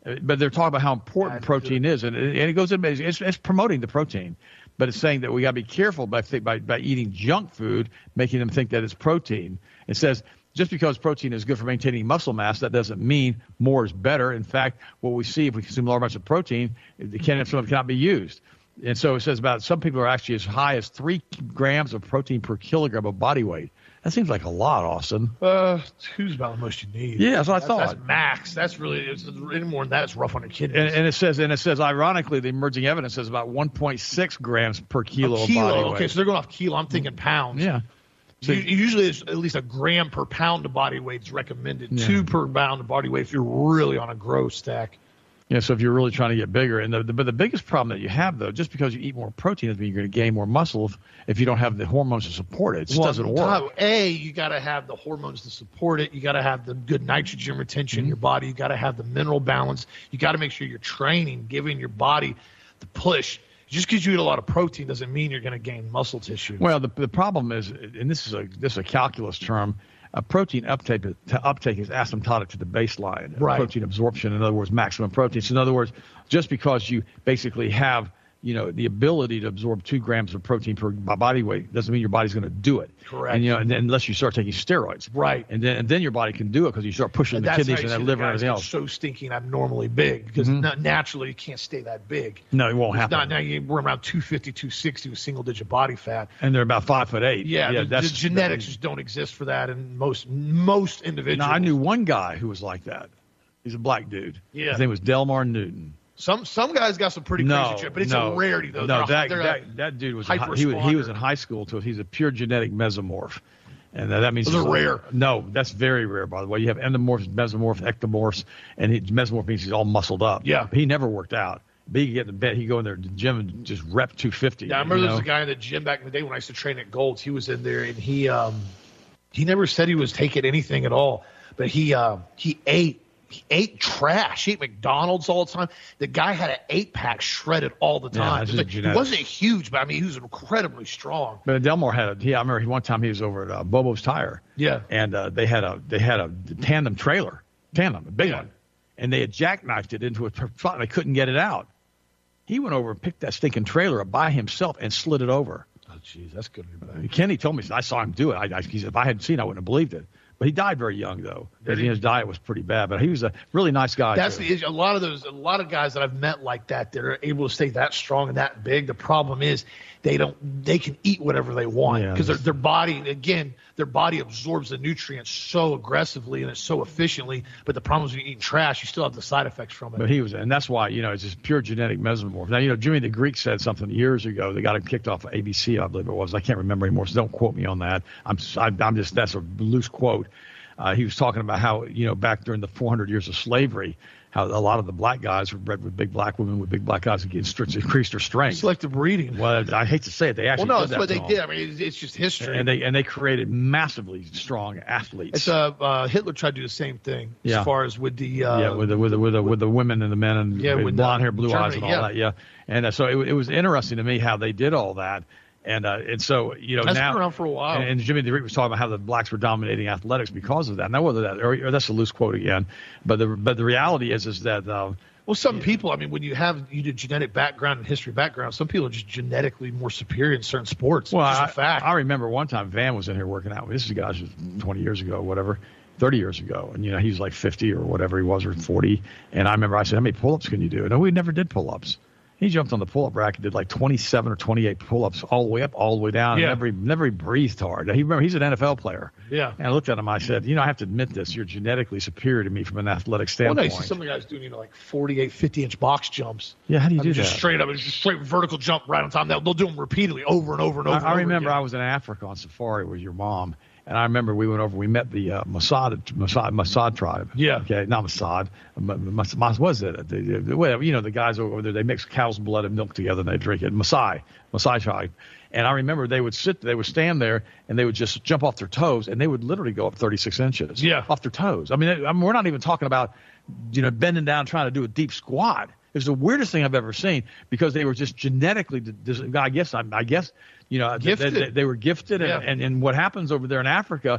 But they're talking about how important That's protein good. is, and it, and it goes in. It's, it's promoting the protein, but it's saying that we got to be careful by, by by eating junk food, making them think that it's protein. It says just because protein is good for maintaining muscle mass, that doesn't mean more is better. In fact, what we see if we consume large amounts of protein, the can some of it cannot be used. And so it says about some people are actually as high as three grams of protein per kilogram of body weight. That seems like a lot, Austin. Uh, two's about the most you need. Yeah, that's what I that's, thought. That's max. That's really it's, any more than that, it's rough on your kidneys. And, and it says, and it says, ironically, the emerging evidence says about one point six grams per kilo, a kilo. of body weight. Okay, so they're going off kilo. I'm thinking pounds. Yeah. So usually, it's at least a gram per pound of body weight is recommended. Yeah. Two per pound of body weight if you're really on a growth stack. Yeah, so if you're really trying to get bigger, and the, the but the biggest problem that you have though, just because you eat more protein doesn't mean you're going to gain more muscle if, if you don't have the hormones to support it. It just Well, doesn't work. A, you got to have the hormones to support it. You got to have the good nitrogen retention Mm-hmm. in your body. You got to have the mineral balance. You got to make sure you're training, giving your body the push. Just because you eat a lot of protein doesn't mean you're going to gain muscle tissue. Well, the the problem is, and this is a this is a calculus term. A protein uptake to uptake is asymptotic to the baseline. Right. Protein absorption, in other words, maximum protein. So in other words, just because you basically have you know the ability to absorb two grams of protein per body weight doesn't mean your body's going to do it. Correct. And you know, and then, unless you start taking steroids. Right. And then and then your body can do it because you start pushing the That's kidneys how you and see the the liver and guys everything get else. so stinking abnormally big because Mhm. not, naturally you can't stay that big. No, it won't It's happen. not now. You, we're around two fifty, two sixty with single digit body fat. And they're about five foot eight. Yeah, the, that's the genetics just don't exist for that in most most individuals. Now I knew one guy who was like that. He's a black dude. Yeah. His name was Delmar Newton. Some some guys got some pretty No, crazy shit, but it's no, a rarity though. No, They're a- that, they're a- that that dude was in hi- he was he hyper-responder. was in high school too. He's a pure genetic mesomorph, and that, that means Those are he's- rare. No, that's very rare, by the way. You have endomorphs, mesomorphs, ectomorphs, and he, mesomorph means he's all muscled up. Yeah. he never worked out. But he could get in bed, he'd go in there to the gym and just rep two fifty. Yeah, I remember you there was know? a guy in the gym back in the day when I used to train at Gold's. He was in there and he um he never said he was taking anything at all, but he um he ate he ate trash. He ate McDonald's all the time. The guy had an eight pack shredded all the Yeah, time. that's It was just like- he genetics. wasn't huge, but I mean he was incredibly strong. But Delmar had a. He, I remember he, one time he was over at uh, Bobo's Tire. Yeah. And uh, they had a they had a tandem trailer, tandem, a big Yeah. one, and they had jackknifed it into a spot and they couldn't get it out. He went over and picked that stinking trailer up by himself and slid it over. Oh jeez, that's good to be back. Kenny told me, I saw him do it. I, I, he said, if I hadn't seen it, I wouldn't have believed it. But he died very young, though. Did And he? his diet was pretty bad. But he was a really nice guy. That's too. the issue. A lot of those, a lot of guys that I've met like that, that are able to stay that strong and that big. The problem is they don't, they can eat whatever they want Yeah, because their, that's- their body, again, their body absorbs the nutrients so aggressively and it's so efficiently. But the problem is when you're eating trash, you still have the side effects from it. But he was, and that's why, you know, it's just pure genetic mesomorph. Now, you know, Jimmy the Greek said something years ago. They got him kicked off of A B C, I believe it was. I can't remember anymore, so don't quote me on that. I'm, I'm just, that's a loose quote. Uh, he was talking about how, you know, back during the four hundred years of slavery, how a lot of the black guys were bred with big black women with big black guys who increased their strength. Selective breeding. Well, I hate to say it, they Well, actually no, did that's that what to they them. did. I mean, it's, it's just history. And they and they created massively strong athletes. it's uh, uh, Hitler tried to do the same thing Yeah. as far as with the uh, yeah, with the with the with the, with the women and the men and Yeah, with with, blonde uh, hair, blue eyes, Germany, and all yeah. that. Yeah, and uh, so it, it was interesting to me how they did all that, and uh, and so you know That's now been around for a while. And, and Jimmy the Greek was talking about how the blacks were dominating athletics because of that. Now whether that or, or that's a loose quote again, but the but the reality is is that. Uh, Well, some people, I mean, when you have you did genetic background and history background, some people are just genetically more superior in certain sports. Well, it's just I, a fact. I remember one time Van was in here working out. This is guys was twenty years ago, whatever, thirty years ago, and you know he was like fifty or whatever he was, or forty. And I remember I said, "How many pull-ups can you do?" No, we never did pull-ups. He jumped on the pull-up rack and did like twenty-seven or twenty-eight pull-ups all the way up, all the way down. Yeah. And never, never he breathed hard. He remember he's an N F L player. Yeah. And I looked at him. I said, "You know, I have to admit this. You're genetically superior to me from an athletic well, no, standpoint." you see some of the guys doing, you know, like forty-eight, fifty inch box jumps. yeah, how do you I do mean, that? just straight up, it's just straight vertical jump right on top. They'll, they'll do them repeatedly over and over and over. I, and I over remember again. I was in Africa on safari with your mom, and I remember we went over. We met the uh, Mossad, Mossad, Mossad tribe. Yeah. Okay, not Mossad. Mas, Mas, what is it? The, the, whatever. You know, the guys over there. They mix cow's blood and milk together and they drink it. Maasai, Maasai tribe. And I remember they would sit, they would stand there, and they would just jump off their toes, and they would literally go up thirty-six inches. Yeah. Off their toes. I mean, I mean, we're not even talking about, you know, bending down trying to do a deep squat. It was the weirdest thing I've ever seen because they were just genetically, I guess, I guess, you know, they, Gifted. they, they were gifted. Yeah. And, and, and what happens over there in Africa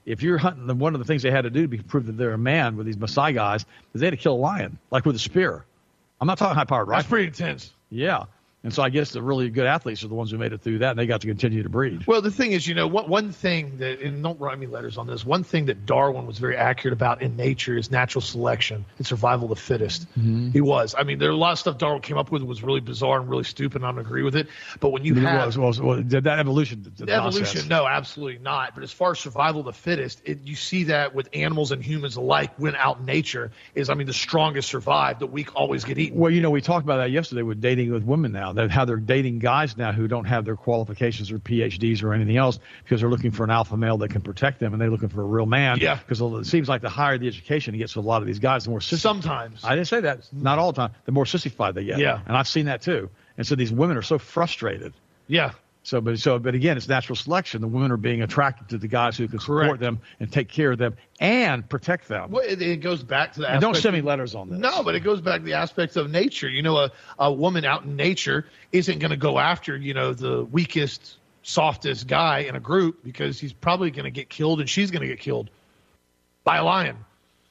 if you're hunting, then one of the things they had to do to prove that they're a man with these Maasai guys is they had to kill a lion, like with a spear. I'm not talking high-powered rifle. That's pretty intense. Yeah. And so I guess the really good athletes are the ones who made it through that, and they got to continue to breed. Well, the thing is, you know, one, one thing that, and don't write me letters on this, one thing that Darwin was very accurate about in nature is natural selection and survival of the fittest. Mm-hmm. He was. I mean, there are a lot of stuff Darwin came up with was really bizarre and really stupid, and I don't agree with it. But when you I mean, have... it was, well, that evolution... The evolution, no, absolutely not. But as far as survival of the fittest, it, you see that with animals and humans alike when out in nature is, I mean, the strongest survive, the weak always get eaten. Well, you know, we talked about that yesterday with dating with women now, that how they're dating guys now who don't have their qualifications or P H Ds or anything else because they're looking for an alpha male that can protect them, and they're looking for a real man. Yeah. Because it seems like the higher the education he gets with a lot of these guys, the more sissy. Sometimes. I didn't say that. Not all the time. The more sissified they get. Yeah. And I've seen that too. And so these women are so frustrated. Yeah. So, but so, but again, it's natural selection. The women are being attracted to the guys who can support Correct. them and take care of them and protect them. Well, it, it goes back to the And don't aspect send me of- letters on this. No, but it goes back to the aspects of nature. You know, a, a woman out in nature isn't going to go after, you know, the weakest, softest guy in a group because he's probably going to get killed and she's going to get killed by a lion.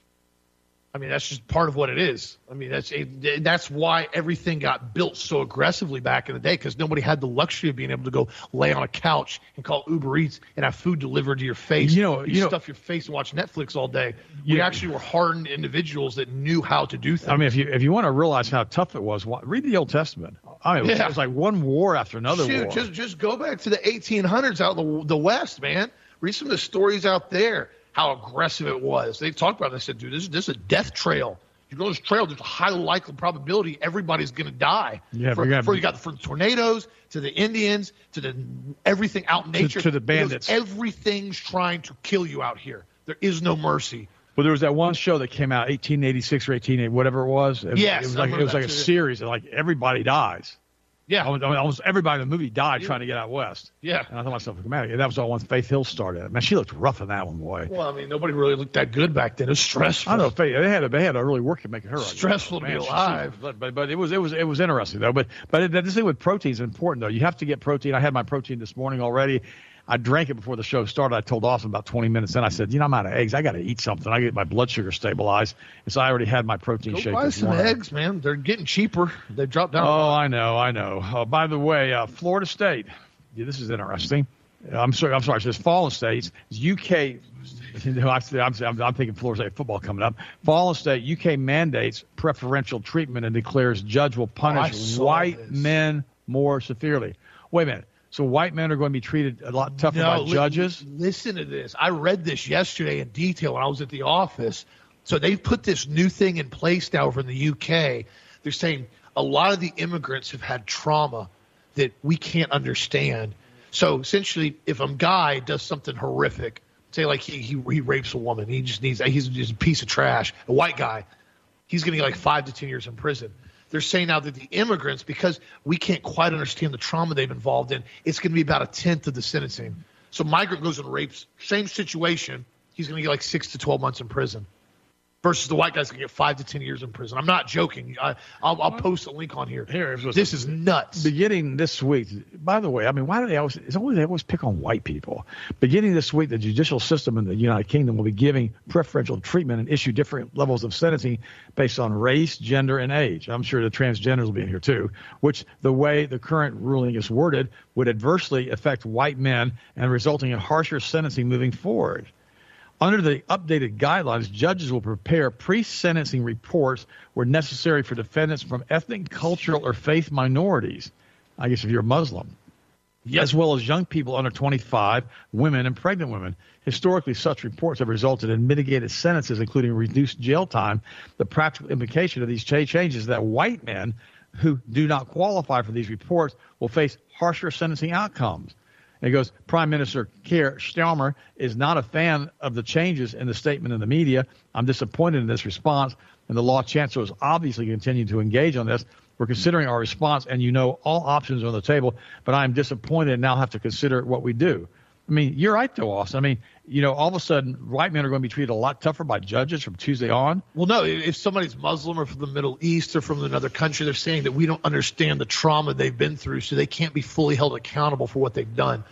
I mean, that's just part of what it is. I mean, that's it, that's why everything got built so aggressively back in the day because nobody had the luxury of being able to go lay on a couch and call Uber Eats and have food delivered to your face. You know- you, you know- stuff your face and watch Netflix all day. We Yeah. actually were hardened individuals that knew how to do things. I mean, if you if you want to realize how tough it was, wa- read the Old Testament. I mean, it was, Yeah. it was like one war after another Shoot, war. just just go back to the eighteen hundreds out in the, the West, man. Read some of the stories out there, how aggressive it was. They talked about it. They said, dude, this, this is a death trail. You go on this trail, there's a high likely probability everybody's going to die. Yeah, from, we got- from you got from the tornadoes to the Indians to the everything out in nature. to the It goes, bandits. everything's trying to kill you out here. There is no mercy. Well, there was that one show that came out, eighteen eighty-six or eighteen eighty, whatever it was. It, Yes, it was I like it remember was like a that too. series, and like everybody dies. Yeah, Almost, I mean, almost everybody in the movie died trying to get out west. yeah. And I thought to myself, man, that was all once Faith Hill started. Man, she looked rough in that one, boy. Well, I mean, nobody really looked that good back then. It was stressful. I don't know, Faith. They had to, they had to really work at making her ugly. Stressful to be Man, she- alive. she- but, but but it was it was it was interesting though. But but it, this thing with protein is important though. You have to get protein. I had my protein this morning already. I drank it before the show started. I told Austin about twenty minutes in. I said, you know, I'm out of eggs. I got to eat something. I get my blood sugar stabilized. And so I already had my protein Go shake buy this some morning. eggs, man. They're getting cheaper. They've dropped down. Oh, I know, I know. Uh, by the way, uh, Florida State. Yeah, this is interesting. Uh, I'm sorry. I'm sorry. It says Fallen States. U K. I'm, I'm, I'm thinking Florida State football coming up. Fallen State. U K mandates preferential treatment and declares judge will I punish saw white this. men more severely. Wait a minute. So white men are going to be treated a lot tougher by li- judges? Listen to this. I read this yesterday in detail when I was at the office. So they've put this new thing in place now over in the U K. They're saying a lot of the immigrants have had trauma that we can't understand. So essentially, if a guy does something horrific, say like he he, he rapes a woman, he just needs he's just a piece of trash, a white guy, he's going to get like five to ten years in prison. They're saying now that the immigrants, because we can't quite understand the trauma they've involved in, it's going to be about a tenth of the sentencing. So migrant goes and rapes, same situation, he's going to get like six to twelve months in prison. Versus the white guy's going to get five to ten years in prison. I'm not joking. I, I'll, I'll post a link on here. Here, it was- This is nuts. Beginning this week, by the way, I mean, why do they always, it's always, they always pick on white people. Beginning this week, the judicial system in the United Kingdom will be giving preferential treatment and issue different levels of sentencing based on race, gender, and age. I'm sure the transgenders will be in here too, which the way the current ruling is worded would adversely affect white men and resulting in harsher sentencing moving forward. Under the updated guidelines, judges will prepare pre-sentencing reports where necessary for defendants from ethnic, cultural, or faith minorities, I guess if you're a Muslim, Yep. as well as young people under twenty-five, women, and pregnant women. Historically, such reports have resulted in mitigated sentences, including reduced jail time. The practical implication of these cha- changes is that white men who do not qualify for these reports will face harsher sentencing outcomes. And it goes, Prime Minister Keir Starmer is not a fan of the changes in the statement in the media. I'm disappointed in this response, and the law chancellor is obviously continuing to engage on this. We're considering our response, and you know all options are on the table, but I am disappointed and now have to consider what we do. I mean, you're right, though, Austin. I mean, you know, all of a sudden, white men are going to be treated a lot tougher by judges from Tuesday on. Well, no, if somebody's Muslim or from the Middle East or from another country, they're saying that we don't understand the trauma they've been through, so they can't be fully held accountable for what they've done.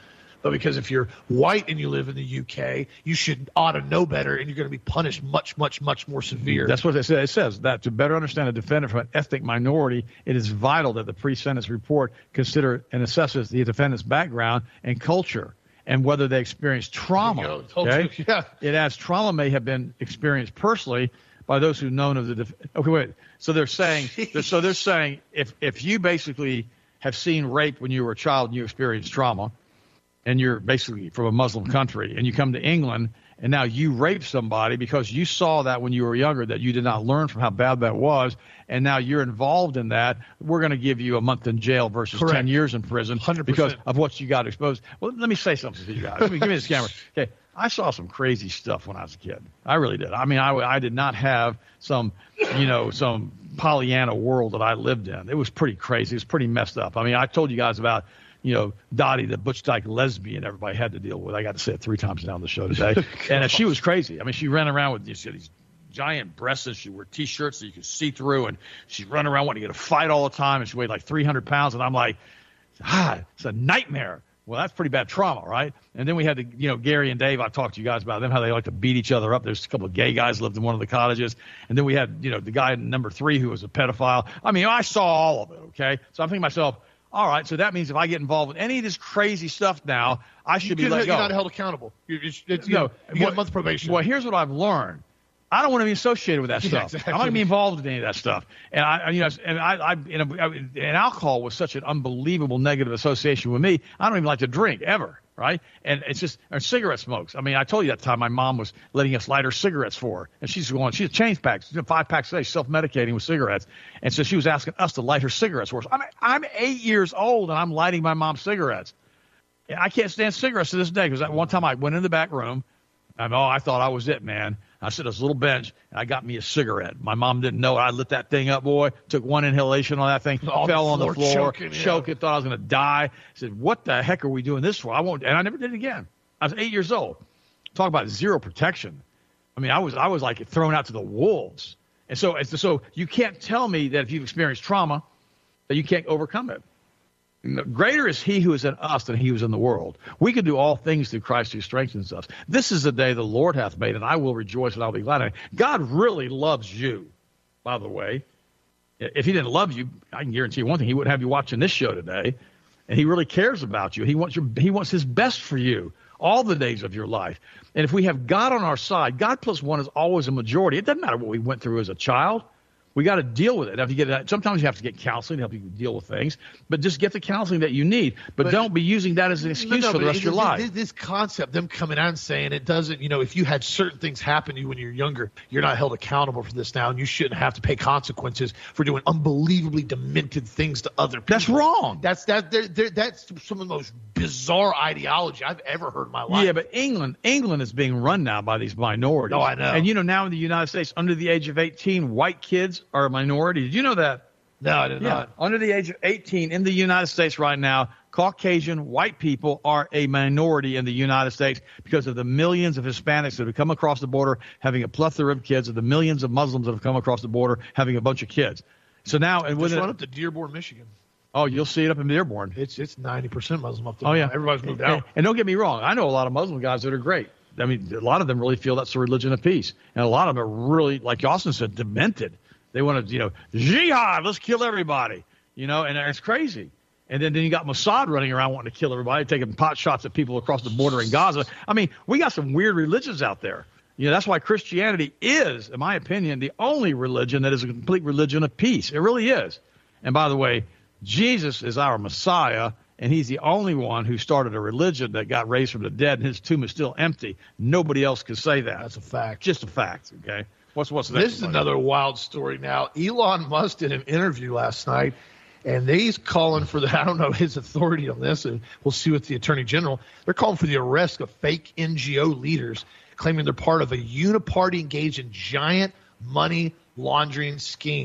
but because if you're white and you live in the U K, you should ought to know better, and you're going to be punished much, much, much more severe. That's what it says. It says that to better understand a defendant from an ethnic minority, it is vital that the pre-sentence report consider and assesses the defendant's background and culture and whether they experience trauma. Okay? Yeah. It adds trauma may have been experienced personally by those who've known of the def- okay wait so they're saying so they're saying if if you basically have seen rape when you were a child and you experienced trauma, and you're basically from a Muslim country and you come to England and now you rape somebody because you saw that when you were younger that you did not learn from how bad that was, and now you're involved in that, we're going to give you a month in jail versus Correct. ten years in prison one hundred percent. because of what you got exposed. Well, let me say something to you guys. Let me, give me this camera. Okay. I saw some crazy stuff when I was a kid. I really did. I mean, I, I did not have some, you know, some Pollyanna world that I lived in. It was pretty crazy. It was pretty messed up. I mean, I told you guys about, you know, Dottie, the Butch Dyke lesbian everybody had to deal with. I got to say it three times down the show today. And uh, she was crazy. I mean, she ran around with these, these giant breasts, and she wore T-shirts that you could see through, and she'd run around wanting to get a fight all the time, and she weighed like three hundred pounds. And I'm like, ah, it's a nightmare. Well, that's pretty bad trauma, right? And then we had the, you know, Gary and Dave. I talked to you guys about them, how they like to beat each other up. There's a couple of gay guys lived in one of the cottages. And then we had, you know, the guy number three who was a pedophile. I mean, I saw all of it, okay? So I'm thinking to myself, all right, so that means if I get involved with any of this crazy stuff now, I should you be let go. You're not held accountable. You're, you're, it's, you No, know, you get a month probation. Well, here's what I've learned. I don't want to be associated with that Yeah, stuff. exactly. I'm not going to be involved in any of that stuff. And I, you know, and I, I, you know, and alcohol was such an unbelievable negative association with me. I don't even like to drink ever, right? And it's just, or cigarette smokes. I mean, I told you that time my mom was letting us light her cigarettes for her, and she's going, she's change packs, five packs a day, self-medicating with cigarettes, and so she was asking us to light her cigarettes for us. I'm, I'm eight years old and I'm lighting my mom's cigarettes. And I can't stand cigarettes to this day because that one time I went in the back room. I'm, oh, I thought I was it, man. I sit on this little bench, and I got me a cigarette. My mom didn't know it. I lit that thing up, boy, took one inhalation on that thing, On fell the on the floor, floor, choking, yeah. choking, thought I was going to die. I said, what the heck are we doing this for? I won't. And I never did it again. I was eight years old. Talk about zero protection. I mean, I was I was like thrown out to the wolves. And so, so you can't tell me that if you've experienced trauma that you can't overcome it. Greater is he who is in us than he who is in the world. We can do all things through Christ who strengthens us. This is the day the Lord hath made, and I will rejoice and I'll be glad in it. God really loves you, by the way. If he didn't love you, I can guarantee you one thing, he wouldn't have you watching this show today. And he really cares about you. He wants your, he wants his best for you all the days of your life. And if we have God on our side, God plus one is always a majority. It doesn't matter what we went through as a child. We got to deal with it. If you get, sometimes you have to get counseling to help you deal with things, but just get the counseling that you need. But, but don't be using that as an excuse no, no, for the rest it, of your it, life. This, this concept, them coming out and saying it doesn't, you know, if you had certain things happen to you when you're younger, you're not held accountable for this now, and you shouldn't have to pay consequences for doing unbelievably demented things to other people. That's wrong. That's that. They're, they're, that's some of the most bizarre ideology I've ever heard in my life. Yeah, but England, England is being run now by these minorities. Oh, I know. And you know, now in the United States, under the age of eighteen, white kids are a minority. Did you know that? No, I did Yeah. not. Under the age of eighteen in the United States right now, Caucasian white people are a minority in the United States because of the millions of Hispanics that have come across the border having a plethora of kids, and the millions of Muslims that have come across the border having a bunch of kids. So now, and Just with run it, up to Dearborn, Michigan. oh, you'll see it up in Dearborn. It's it's ninety percent Muslim up there. Oh, yeah. Everybody's moved and, out. And don't get me wrong. I know a lot of Muslim guys that are great. I mean, a lot of them really feel that's the religion of peace. And a lot of them are really, like Austin said, demented. They want to, you know, jihad, let's kill everybody, you know, and it's crazy. And then, then you got Mossad running around wanting to kill everybody, taking pot shots at people across the border in Gaza. I mean, we got some weird religions out there. You know, that's why Christianity is, in my opinion, the only religion that is a complete religion of peace. It really is. And by the way, Jesus is our Messiah, and he's the only one who started a religion that got raised from the dead, and his tomb is still empty. Nobody else can say that. That's a fact. Just a fact, okay? What's what's the This next is one? another wild story now. Elon Musk did an interview last night, and he's calling for the, I don't know his authority on this, and we'll see what the Attorney General, they're calling for the arrest of fake N G O leaders, claiming they're part of a uniparty engaged in giant money laundering scheme.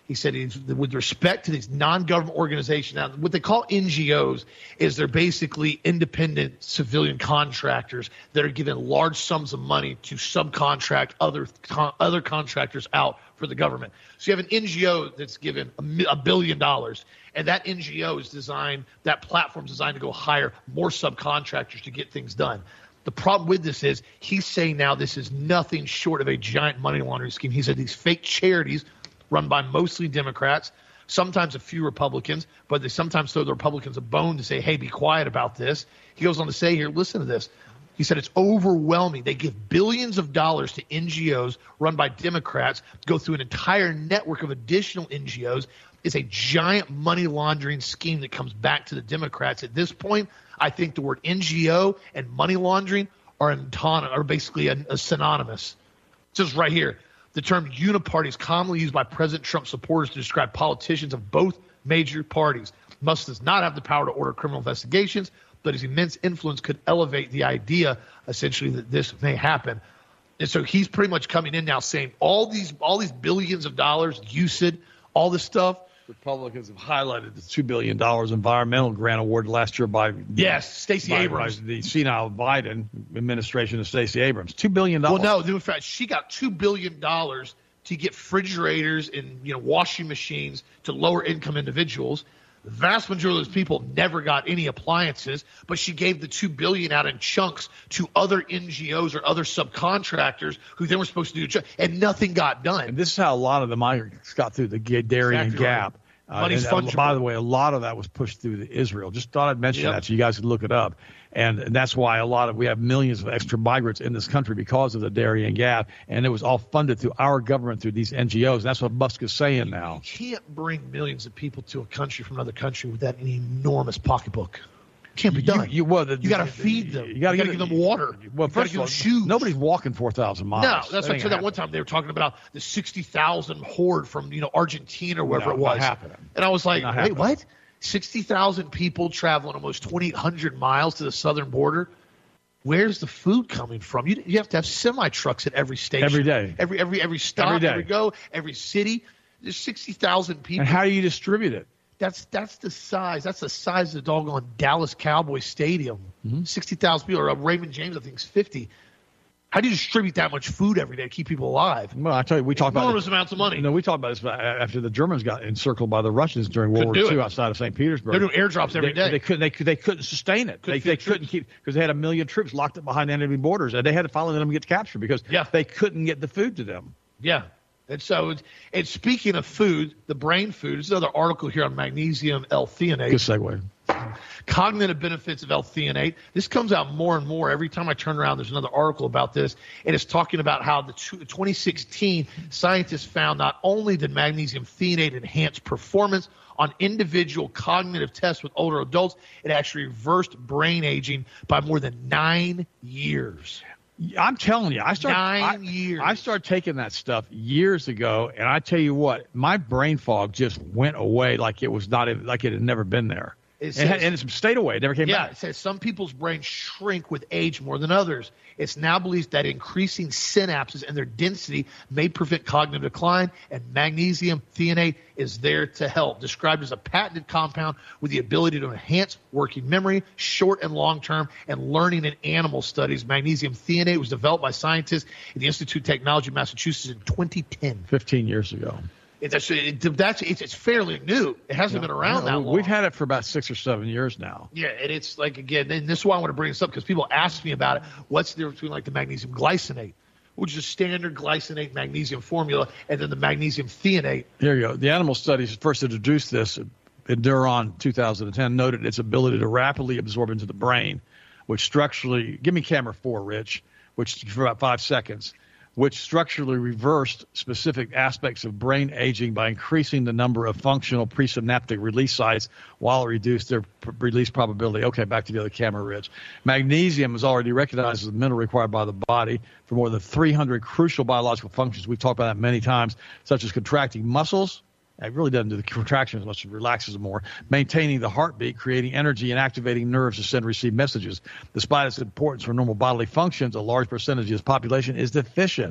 He said he's, with respect to these non-government organizations, now what they call N G Os is they're basically independent civilian contractors that are given large sums of money to subcontract other con- other contractors out for the government. So you have an N G O that's given a, a billion dollars, and that N G O is designed, that platform is designed to go hire more subcontractors to get things done. The problem with this is he's saying now this is nothing short of a giant money laundering scheme. He said these fake charities run by mostly Democrats, sometimes a few Republicans, but they sometimes throw the Republicans a bone to say, hey, be quiet about this. He goes on to say here, listen to this. He said it's overwhelming. They give billions of dollars to N G Os run by Democrats, go through an entire network of additional N G Os. It's a giant money laundering scheme that comes back to the Democrats. At this point, I think the word N G O and money laundering are, enton- are basically a, a synonymous. It says right here, the term uniparty is commonly used by President Trump supporters to describe politicians of both major parties. Musk does not have the power to order criminal investigations, but his immense influence could elevate the idea, essentially, that this may happen. And so he's pretty much coming in now saying all these all these billions of dollars, U S I D, all this stuff. Republicans have highlighted the two billion dollars environmental grant award last year by yes, Stacey by, Abrams, by the senile Biden administration of Stacey Abrams, two billion dollars. Well, no, in fact, she got two billion dollars to get refrigerators and you know washing machines to lower income individuals. The vast majority of those people never got any appliances, but she gave the two billion dollars out in chunks to other N G Os or other subcontractors who then were supposed to do it, and nothing got done. And this is how a lot of the migrants got through the Darien Exactly Gap. Right. Uh, Money's and, fungible. By the way, a lot of that was pushed through to Israel. Just thought I'd mention Yep. that so you guys could look it up. And, and that's why a lot of we have millions of extra migrants in this country because of the Darien Gap, and it was all funded through our government through these N G Os. And that's what Musk is saying now. You can't bring millions of people to a country from another country without an enormous pocketbook. Can't be done. You, you, well, the, you got to feed them. You got to give them water. Well, you first give of all, them shoes. Nobody's walking four thousand miles. No, that's that what I said that one time. They were talking about the sixty thousand horde from you know Argentina or wherever no, it was. Not happening. And I was like, Not wait, happening. what? sixty thousand people traveling almost twenty-eight hundred miles to the southern border. Where's the food coming from? You, you have to have semi trucks at every station, Every day. every every every stop, Every day. every go, every city. There's sixty thousand people. And how do you distribute it? That's that's the size. That's the size of the doggone Dallas Cowboys Stadium. Mm-hmm. sixty thousand people. Or uh, Raymond James, I think, is fifty. How do you distribute that much food every day to keep people alive? Well, I tell you, we talked about Enormous this, amounts of money. No, we talked about this after the Germans got encircled by the Russians during World Couldn't War do Two it. outside of Saint Petersburg. They're doing airdrops every they, day. They couldn't. They, could, they couldn't sustain it. Couldn't they they feed couldn't troops. keep because they had a million troops locked up behind enemy borders, and they had to finally let them get captured because Yeah. they couldn't get the food to them. Yeah. And so, it's, and speaking of food, the brain food, there's another article here on magnesium L-theanate. Good segue. Cognitive benefits of L-theanate. This comes out more and more. Every time I turn around, there's another article about this, and it's talking about how the twenty sixteen scientists found not only did magnesium threonate enhance performance on individual cognitive tests with older adults, it actually reversed brain aging by more than nine years. I'm telling you, I started Nine I, years. I started taking that stuff years ago, and I tell you what, my brain fog just went away like it was not like it had never been there. It and, says- and it's stayed away. It never came Yeah, back. it says some people's brains shrink with age more than others. It's now believed that increasing synapses and their density may prevent cognitive decline, and magnesium threonate is there to help. Described as a patented compound with the ability to enhance working memory, short and long term, and learning in animal studies. Magnesium threonate was developed by scientists at the Institute of Technology of Massachusetts in twenty ten. Fifteen years ago. It's actually, it, that's it's, it's fairly new. It hasn't been around that long. We've had it for about six or seven years now. Yeah, and it's like, again, and this is why I want to bring this up, because people ask me about it. What's the difference between like the magnesium glycinate, which is a standard glycinate magnesium formula, and then the magnesium threonate? Here you go. The animal studies first introduced this in Duron two thousand ten, noted its ability to rapidly absorb into the brain, which structurally, give me camera four, Rich, which for about five seconds, which structurally reversed specific aspects of brain aging by increasing the number of functional presynaptic release sites while it reduced their p- release probability. Okay, back to the other camera, Rich. Magnesium is already recognized as a mineral required by the body for more than three hundred crucial biological functions. We've talked about that many times, such as contracting muscles. It really doesn't do the contractions unless it relaxes them more. Maintaining the heartbeat, creating energy, and activating nerves to send and receive messages. Despite its importance for normal bodily functions, a large percentage of this population is deficient.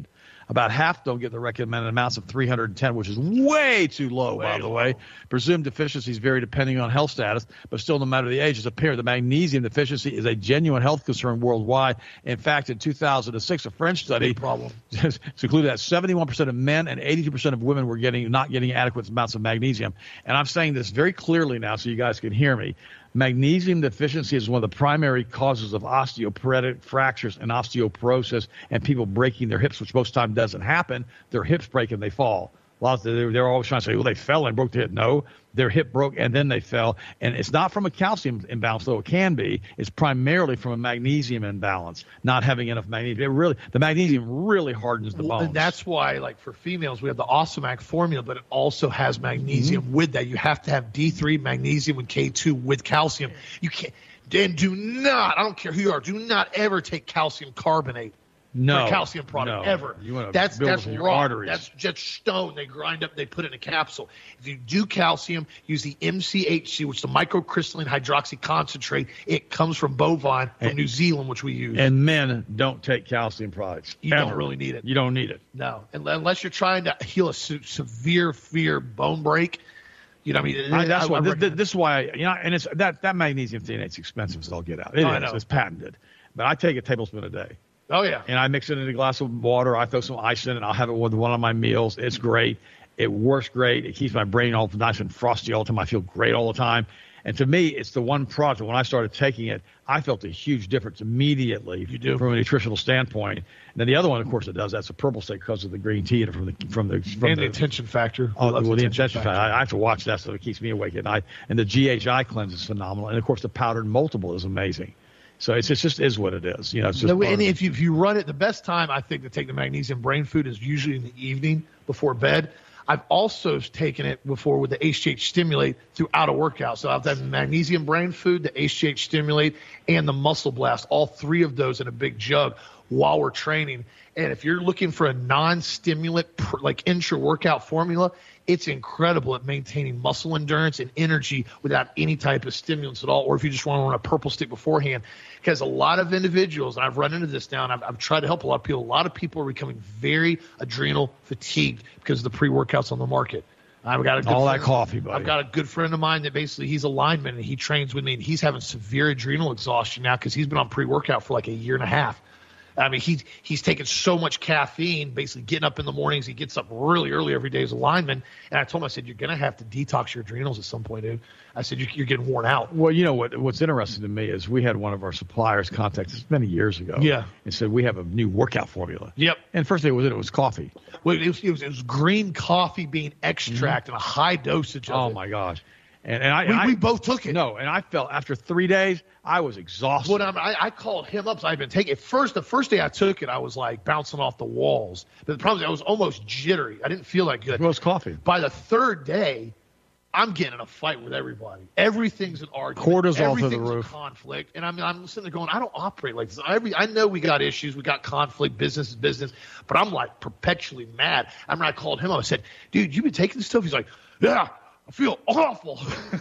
About half don't get the recommended amounts of three hundred ten, which is way too low, Way by the low. way. Presumed deficiencies vary depending on health status, but still, no matter the age, it's apparent the magnesium deficiency is a genuine health concern worldwide. In fact, in two thousand six, a French study Big problem. concluded that seventy-one percent of men and eighty-two percent of women were getting not getting adequate amounts of magnesium. And I'm saying this very clearly now so you guys can hear me. Magnesium deficiency is one of the primary causes of osteoporotic fractures and osteoporosis and people breaking their hips, which most time doesn't happen. Their hips break and they fall. Well, they're, they're always trying to say, well, they fell and broke their hip. No, their hip broke and then they fell. And it's not from a calcium imbalance, though it can be. It's primarily from a magnesium imbalance, not having enough magnesium. It really, the magnesium really hardens the Well, bones. and that's why, like for females, we have the Osamac formula, but it also has magnesium Mm-hmm. with that. You have to have D three, magnesium, and K two with calcium. You can't. And do not, I don't care who you are, do not ever take calcium carbonate. no For a calcium product no. ever. You want to that's build that's it in your raw. arteries. That's just stone. They grind up. They put it in a capsule. If you do calcium, use the M C H C, which is the microcrystalline hydroxy concentrate. It comes from bovine from And- New Zealand, which we use. And men don't take calcium products. You ever. don't really need it. You don't need it. No, unless you're trying to heal a se- severe, severe bone break. You know, what I mean, I, that's I, why I this, recommend- this is why you know, and it's that that magnesium threonate's expensive as all get out. It Oh, I is. know. It's patented, but I take a tablespoon a day, Oh yeah. and I mix it in a glass of water. I throw some ice in it. I'll have it with one of my meals. It's great. It works great. It keeps my brain all nice and frosty all the time. I feel great all the time. And to me, it's the one product. When I started taking it, I felt a huge difference immediately You do. from a nutritional standpoint. And then the other one, of course, it does. That's a purple stick because of the green tea and from the from the from And the, the attention factor. Oh, We love well, the attention injection factor. I, I have to watch that so it keeps me awake at night. And the G H I cleanse is phenomenal. And of course, the powdered multiple is amazing. So it's, it's just is what it is. You know, it's just No, part and of it. if you, if you run it, the best time I think to take the magnesium brain food is usually in the evening before bed. I've also taken it before with the H G H Stimulate throughout a workout. So I've done the magnesium brain food, the H G H Stimulate, and the Muscle Blast, all three of those in a big jug while we're training. And if you're looking for a non-stimulant, pr- like intra-workout formula, it's incredible at maintaining muscle endurance and energy without any type of stimulants at all, or if you just want to run a purple stick beforehand. Because a lot of individuals, and I've run into this now, and I've, I've tried to help a lot of people, a lot of people are becoming very adrenal fatigued because of the pre-workouts on the market. I've got a good All that friend- coffee, buddy. I've got a good friend of mine that basically he's a lineman, and he trains with me, and he's having severe adrenal exhaustion now because he's been on pre-workout for like a year and a half. I mean, he's he's taking so much caffeine, basically getting up in the mornings. He gets up really early every day as a lineman. And I told him, I said, you're going to have to detox your adrenals at some point, dude. I said, you're, you're getting worn out. Well, you know what? What's interesting to me is we had one of our suppliers contact us many years ago. Yeah. And said we have a new workout formula. Yep. And first thing it was it was coffee. Well, it, was, it, was, it was green coffee bean extract and a high dosage of Oh it. my gosh. And and I, We, I we both took it. no, and I felt after three days I was exhausted. When I'm, I, I called him up, so I've been taking it. First, the first day I took it, I was like bouncing off the walls. But the problem is I was almost jittery. I didn't feel that good. Well, it's coffee. By the third day, I'm getting in a fight with everybody. Everything's an argument. Cortisol through the Everything's a roof. conflict. And I'm, I'm sitting there going, I don't operate like this. I, I know we got issues. We got conflict. Business is business. But I'm like perpetually mad. I remember I called him up. I said, dude, you been taking this stuff? He's like, yeah. I feel awful.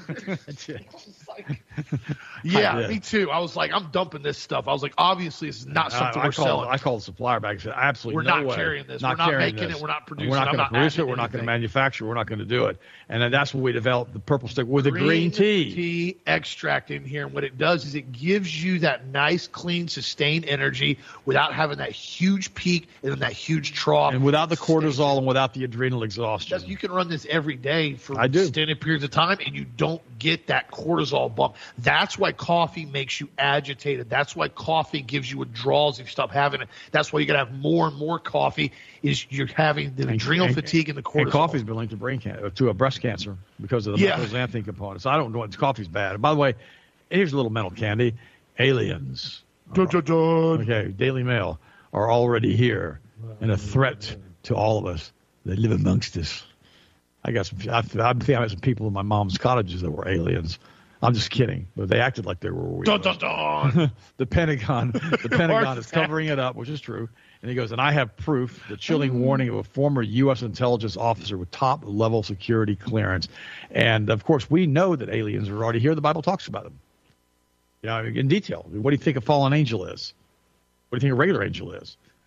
Like, yeah, did. me too. I was like, I'm dumping this stuff. I was like, obviously, this is not something I, I we're called, selling. I called the supplier back and said, absolutely We're no not way. carrying this. We're not carrying making this. it. We're not producing We're not it. I'm going to not produce adding it. We're not going to anything. manufacture. We're not going to do it. And then that's when we developed the purple stick with the green tea. tea extract in here. And what it does is it gives you that nice, clean, sustained energy without having that huge peak and then that huge trough. And without the cortisol and without the adrenal exhaustion. That's- you can run this every day for I do. extended periods of time, and you don't get that cortisol bump. That's why coffee makes you agitated. That's why coffee gives you withdrawals if you stop having it. That's why you got to have more and more coffee. Is you're having the adrenal and- fatigue and the cortisol. And coffee's been linked to brain cancer, to a breast cancer because of the Yeah. methylxanthine components. I don't know what coffee's bad. And by the way, here's a little mental candy. Aliens. Dun, dun, dun. Okay, Daily Mail are already here and a threat to all of us. They live amongst us. I got some. I, I think I had some people in my mom's cottages that were aliens. I'm just kidding, but they acted like they were real. Dun, dun, dun. The Pentagon, the Pentagon is Mark covering it up, which is true. And he goes, and I have proof, the chilling warning of a former U S intelligence officer with top-level security clearance. And, of course, we know that aliens are already here. The Bible talks about them. You know, in detail. What do you think a fallen angel is? What do you think a regular angel is?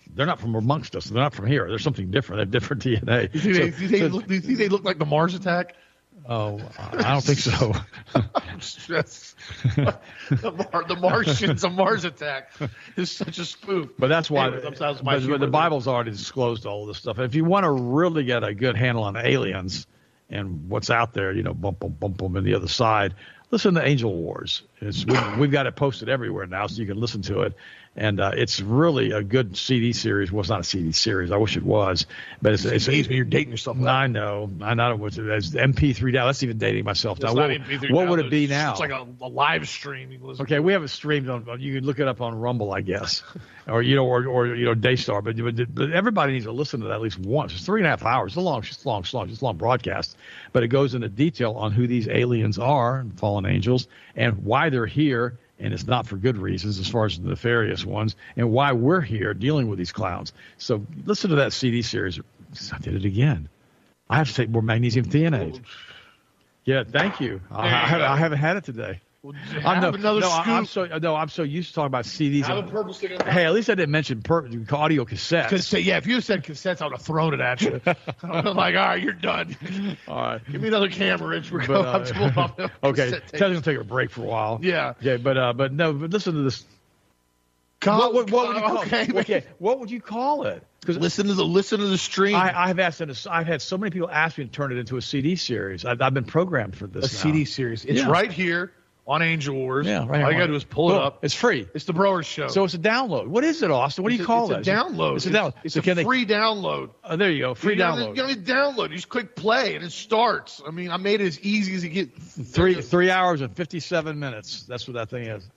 they're not from amongst us. They're not from here. They're something different. They have different D N A. Do you think, so, they, do you think, so, look, do you think they look like the Mars attack? Oh, I don't think so. Just, the, Mar, the Martians, a Mars attack is such a spoof. But that's why. Anyway, that was but, but the Bible's already disclosed all this stuff. If you want to really get a good handle on aliens and what's out there, you know, bump, bump, bump, bump, and the other side, listen to Angel Wars. It's, we've, we've got it posted everywhere now, so you can listen to it. And uh, it's really a good C D series. Well, it's not a C D series. I wish it was. But it's, it's, it's you're dating yourself. I know. I know. It's, it's M P three down. That's even dating myself now. What, what would it be now? It's like a, a live stream. Okay, we have it streamed on. You can look it up on Rumble, I guess, or you know, or, or you know, Daystar. But, but but everybody needs to listen to that at least once. It's three and a half hours. It's a long, it's long, it's long, it's a long broadcast. But it goes into detail on who these aliens are, fallen angels, and why they're here. And it's not for good reasons as far as the nefarious ones, and why we're here dealing with these clowns. So listen to that C D series. I did it again. I have to take more magnesium threonate. Yeah, thank you. I, I, I haven't had it today. Well, I'm no, another no, scoop. I'm so no, I'm so used to talking about C Ds. Have a purple sticker. Hey, at least I didn't mention per- audio cassettes. Cause, yeah, if you had said cassettes, I would have thrown it at you. I was like, all right, you're done. All right, give me another camera, Rich. We're but, going uh, to okay, Ted's gonna take a break for a while. Yeah. Okay, but uh, but no, but listen to this. Call, what, what, what would you call okay, it? Okay, what would you call it? Because listen to the listen to the stream. I, I've asked. I've had so many people ask me to turn it into a C D series. I've, I've been programmed for this. A now. C D series. It's yeah. right here on Angel Wars. Yeah, right. All you got to do is pull Boom. it up. It's free. It's the Brewers Show. So it's a download. What is it, Austin? What it's do you a, call it's it? A download. It's a download. It's so a they, free download. Oh, there you go. Free you download. You don't need to download. You just click play and it starts. I mean, I made it as easy as you get. Three three hours and fifty-seven minutes. That's what that thing is.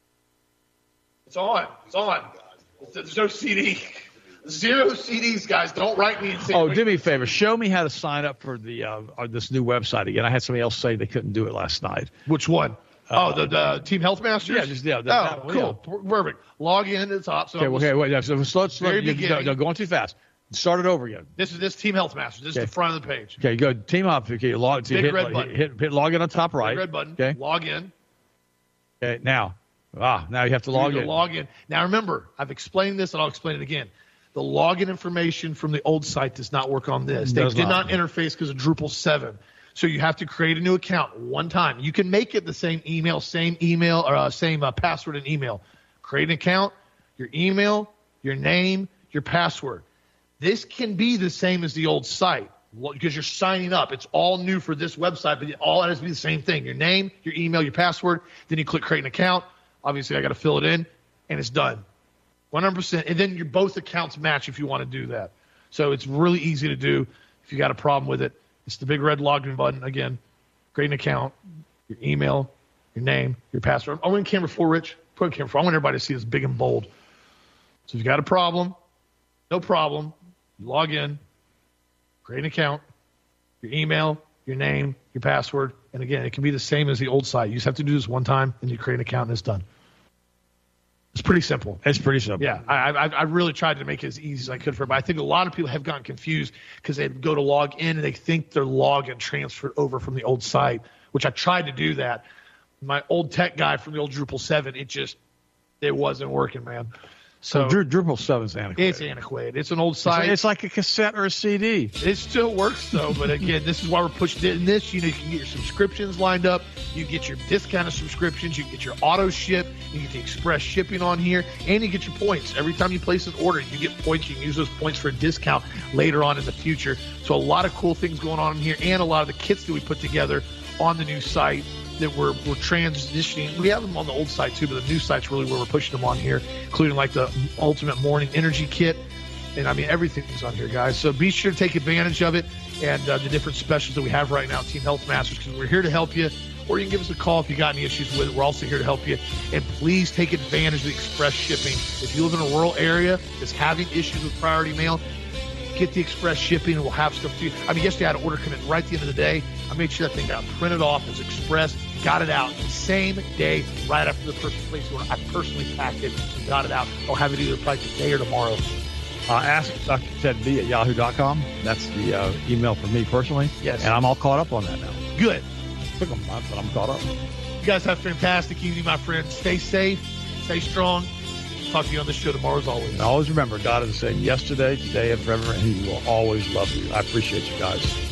It's on. It's on. There's no C D. Zero C Ds, guys. Don't write me and say. Oh, do me a favor. Show me how to sign up for the uh, this new website again. I had somebody else say they couldn't do it last night. Which one? Uh, oh, the, the Team Health Masters? Yeah, just yeah. The, oh, that, cool. Yeah. Perfect. Log in at the top. So okay, okay, wait. Yeah, so slow, slow. Very You, no, no, going too fast. Start it over again. This is this Team Health Masters. This okay. is the front of the page. Okay, good. Team up. Okay, log. Big hit, red hit, button. Hit, hit, hit log in on top right. Big red button. Okay. Log in. Okay, now. Ah, now you have to log you in. Log in. Now remember, I've explained this and I'll explain it again. The login information from the old site does not work on this. They does did not. not interface because of Drupal seven. So you have to create a new account one time. You can make it the same email, same email, or uh, same uh, password and email. Create an account, your email, your name, your password. This can be the same as the old site because you're signing up. It's all new for this website, but it all has to be the same thing. Your name, your email, your password. Then you click create an account. Obviously, I got to fill it in, and it's done. one hundred percent. And then your both accounts match if you want to do that. So it's really easy to do if you got a problem with it. It's the big red login button. Again, create an account, your email, your name, your password. I'm on camera four, Rich. Put on camera four. I want everybody to see this big and bold. So if you got a problem, no problem. You log in, create an account, your email, your name, your password. And again, it can be the same as the old site. You just have to do this one time, and you create an account, and it's done. It's pretty simple. It's pretty simple. Yeah, I, I I really tried to make it as easy as I could for everybody. I think a lot of people have gotten confused because they go to log in and they think their login transferred over from the old site, which I tried to do that. My old tech guy from the old Drupal seven, it just it wasn't working, man. So Dru- Drupal seven is antiquated. It's antiquated. It's an old site. It's, it's like a cassette or a C D. It still works, though. But, again, this is why we're pushing in this. You know, you can get your subscriptions lined up. You get your discounted subscriptions. You get your auto ship. You get the express shipping on here. And you get your points. Every time you place an order, you get points. You can use those points for a discount later on in the future. So a lot of cool things going on in here and a lot of the kits that we put together on the new site that we're, we're transitioning. We have them on the old site, too, but the new site's really where we're pushing them on here, including like the Ultimate Morning Energy Kit. And, I mean, everything's on here, guys. So be sure to take advantage of it and uh, the different specials that we have right now at Team Health Masters, because we're here to help you. Or you can give us a call if you got any issues with it. We're also here to help you. And please take advantage of the express shipping. If you live in a rural area that's having issues with priority mail, get the express shipping and we'll have stuff to you. I mean, yesterday I had an order come in right at the end of the day. I made sure that thing got printed off as express, got it out the same day right after the person placed the order. I personally packed it and got it out. I'll have it either probably today or tomorrow. Uh, ask Doctor Ted B at yahoo dot com. That's the uh, email for me personally. Yes. And I'm all caught up on that now. Good. Took a month, but I'm caught up. You guys have a fantastic evening, my friends. Stay safe. Stay strong. Talk to you on the show tomorrow as always. And always remember, God is the same yesterday, today, and forever, and he will always love you. I appreciate you guys.